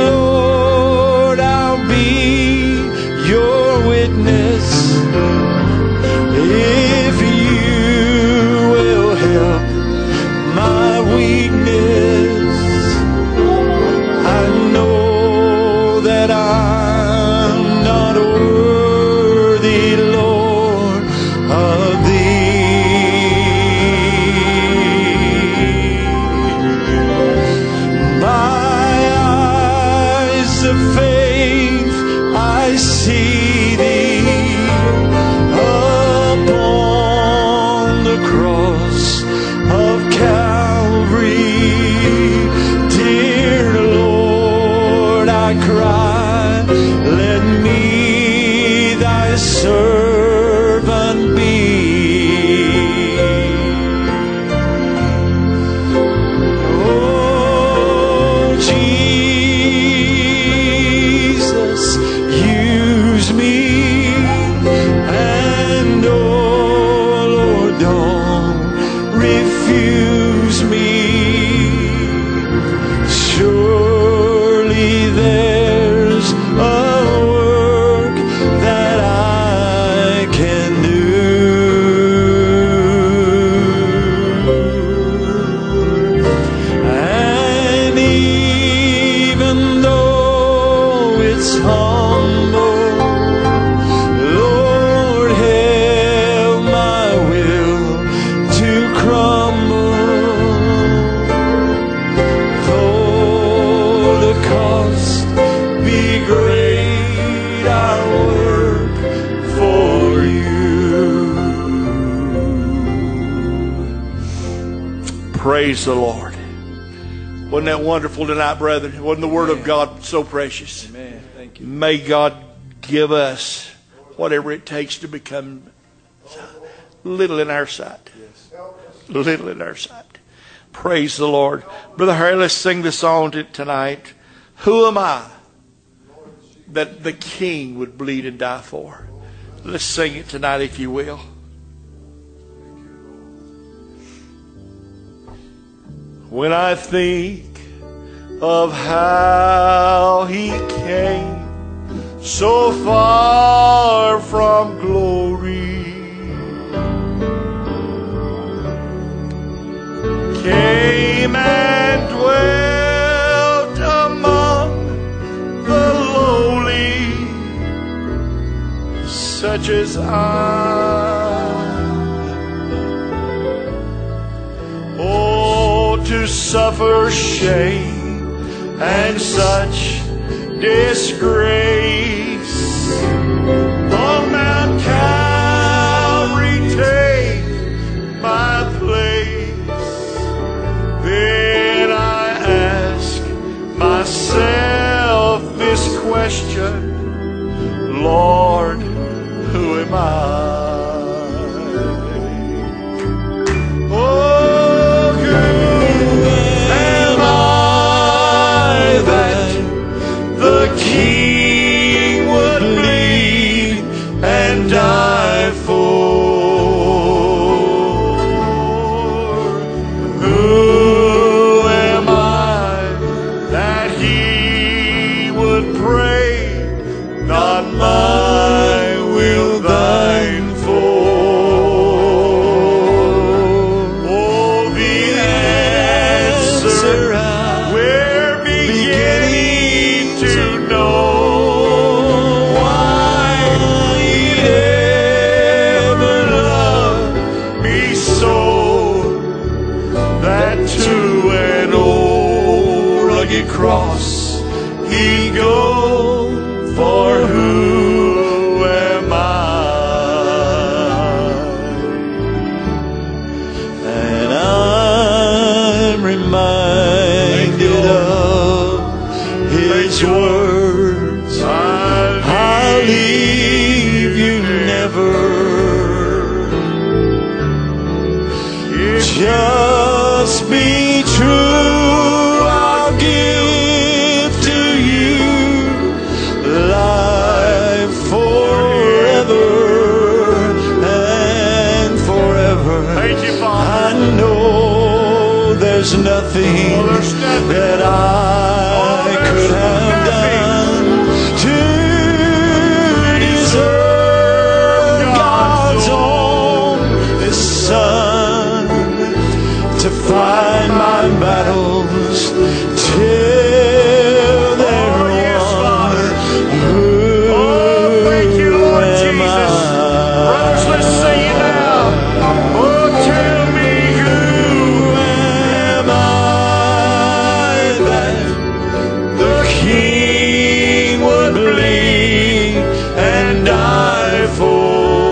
Praise the Lord. Wasn't that wonderful tonight, brethren? Wasn't the Word of God so precious? Amen. Thank you. May God give us whatever it takes to become little in our sight. Little in our sight. Praise the Lord. Brother Harry, let's sing the song tonight. Who am I that the King would bleed and die for? Let's sing it tonight, if you will. When I think of how He came so far from glory, came and dwelt among the lowly, such as I. Oh, to suffer shame and such disgrace on Mount Calvary, take my place. Then I ask myself this question, Lord, who am I? Oh, who am I that the King would bleed and die for? Who am I that He would pray, not my will, thine for? Oh, the answer we're beginning to know. Why He ever loved me so, that to an old rugged cross He'd go. For who am I? And I'm reminded of His words, I'll leave you never. Just be true, I'll give to you life forever and forever. Thank you, Father. I know there's nothing that I could have done to deserve God's only Son to fight my battles till they're won. Thank you, Lord Jesus. Brothers, let's sing it now. Oh, tell me, who am I that the King would bleed and die for?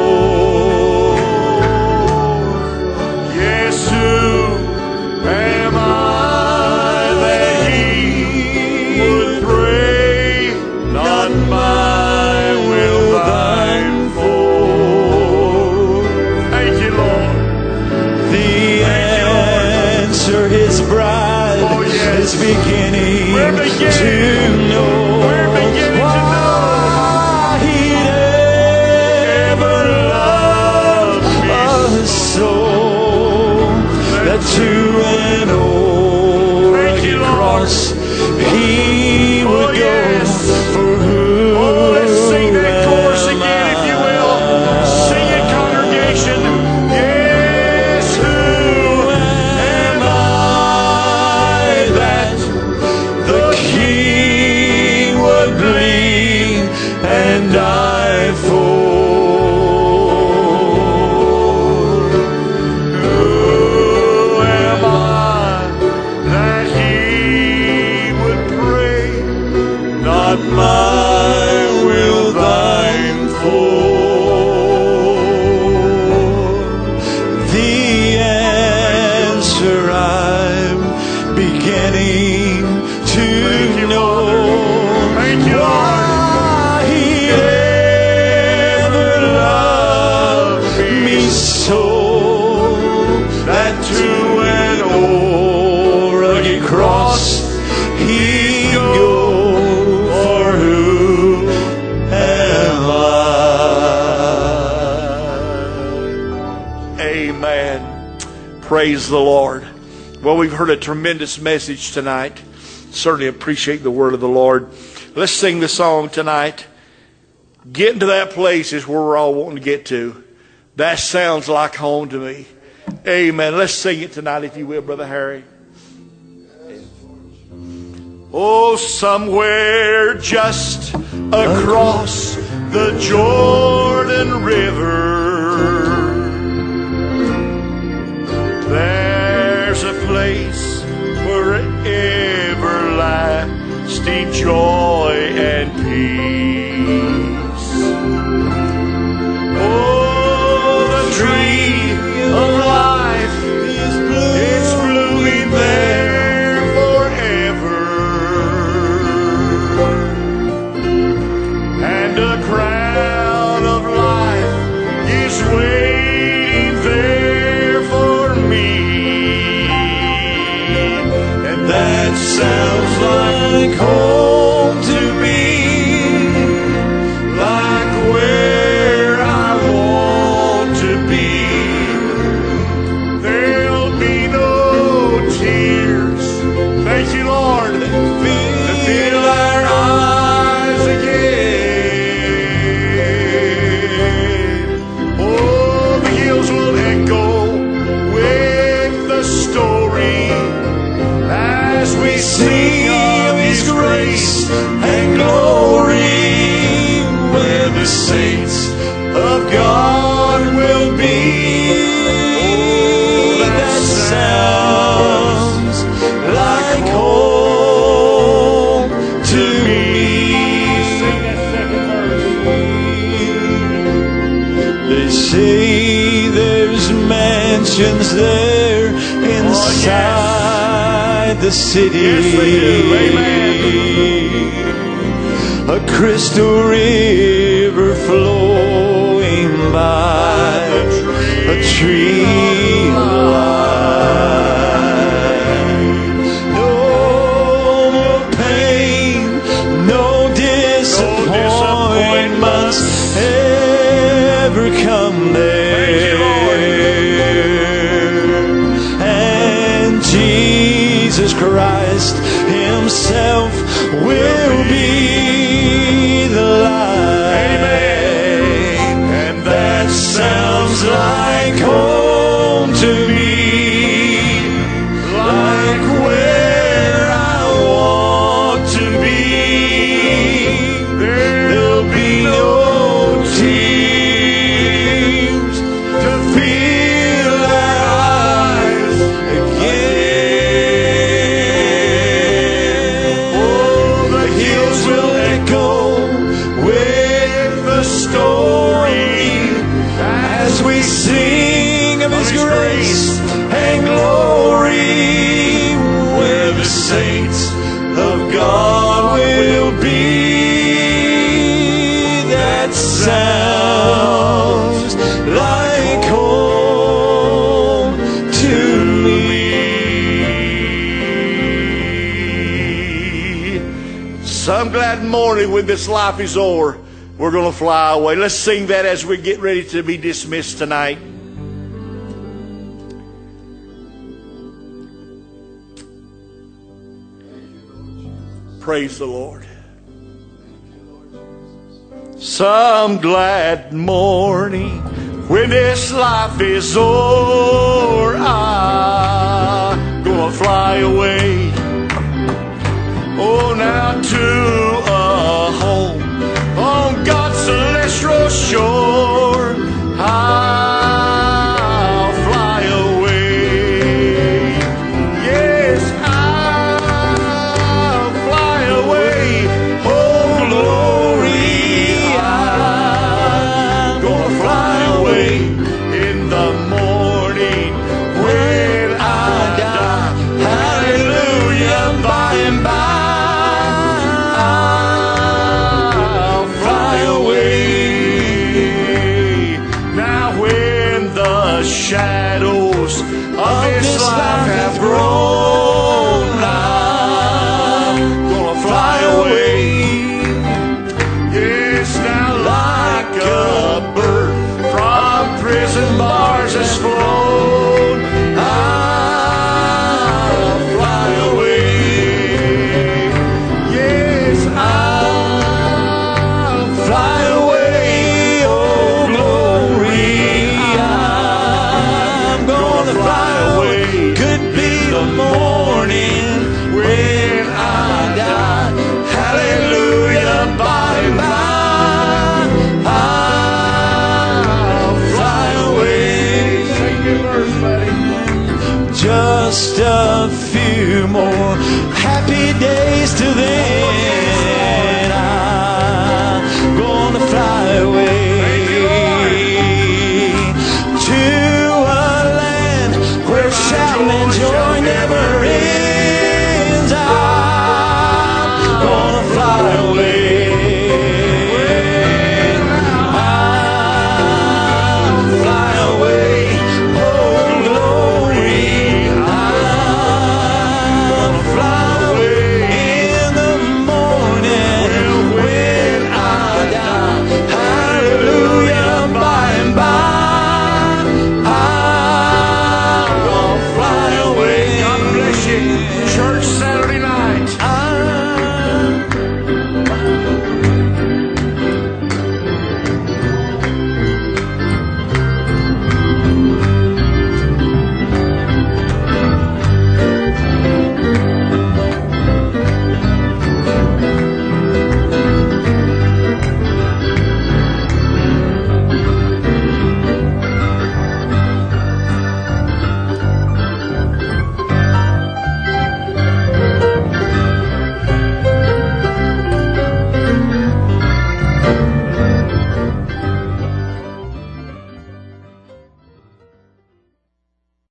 Yes, who am I that He would pray, not my will, thine for? Thank you, Lord. The answer His bride is beginning to know. We're beginning to know He'd ever loved us so, that to an old rugged cross He would go. For who? Oh, let's sing that chorus again, if you will. Sing it, congregation. Yes, who am I that the King would bleed and die for? Who am I that He would pray, not my will, thine for? The answer I came to know why He ever loved me so, that to an old rugged cross He'd go. For who am I? Amen. Praise the Lord. Well, we've heard a tremendous message tonight. Certainly appreciate the word of the Lord. Let's sing the song tonight. Getting to that place is where we're all wanting to get to. That sounds like home to me. Amen. Let's sing it tonight, if you will, Brother Harry. Oh, somewhere just across the Jordan River, there's a place for everlasting joy and peace. Oh, the tree of life is blooming there forever, and a crown of life is waiting there for me. And that sounds like home to me, like where I want to be. There'll be no tears, thank you, Lord, to fill our eyes again. Oh, the hills will echo with the story as we sing of His grace and glory, where the saints of God will be. Oh, that sounds like home to me. Sing that second verse. They say there's mansions there inside the city. Yes, they do. Amen. A crystal river flowing by, a tree of life. No more pain, no disappointments ever come there. And Jesus Christ Himself will be the light. Amen. And that sounds like home to me, like where I want to be. There'll be no tears to fill our eyes again. Oh, the hills will echo with the story as we sing of His grace and glory, where the saints of God will be. That sounds like home to me. Some glad morning when this life is over, we're going to fly away. Let's sing that as we get ready to be dismissed tonight. Praise the Lord. Some glad morning when this life is o'er, I'm gonna fly away. Oh, now to a home on God's celestial shore. I'll fly away. Yes, I'll fly away. Oh, glory, I'm gonna fly away in the morning when I die. Hallelujah. just a few more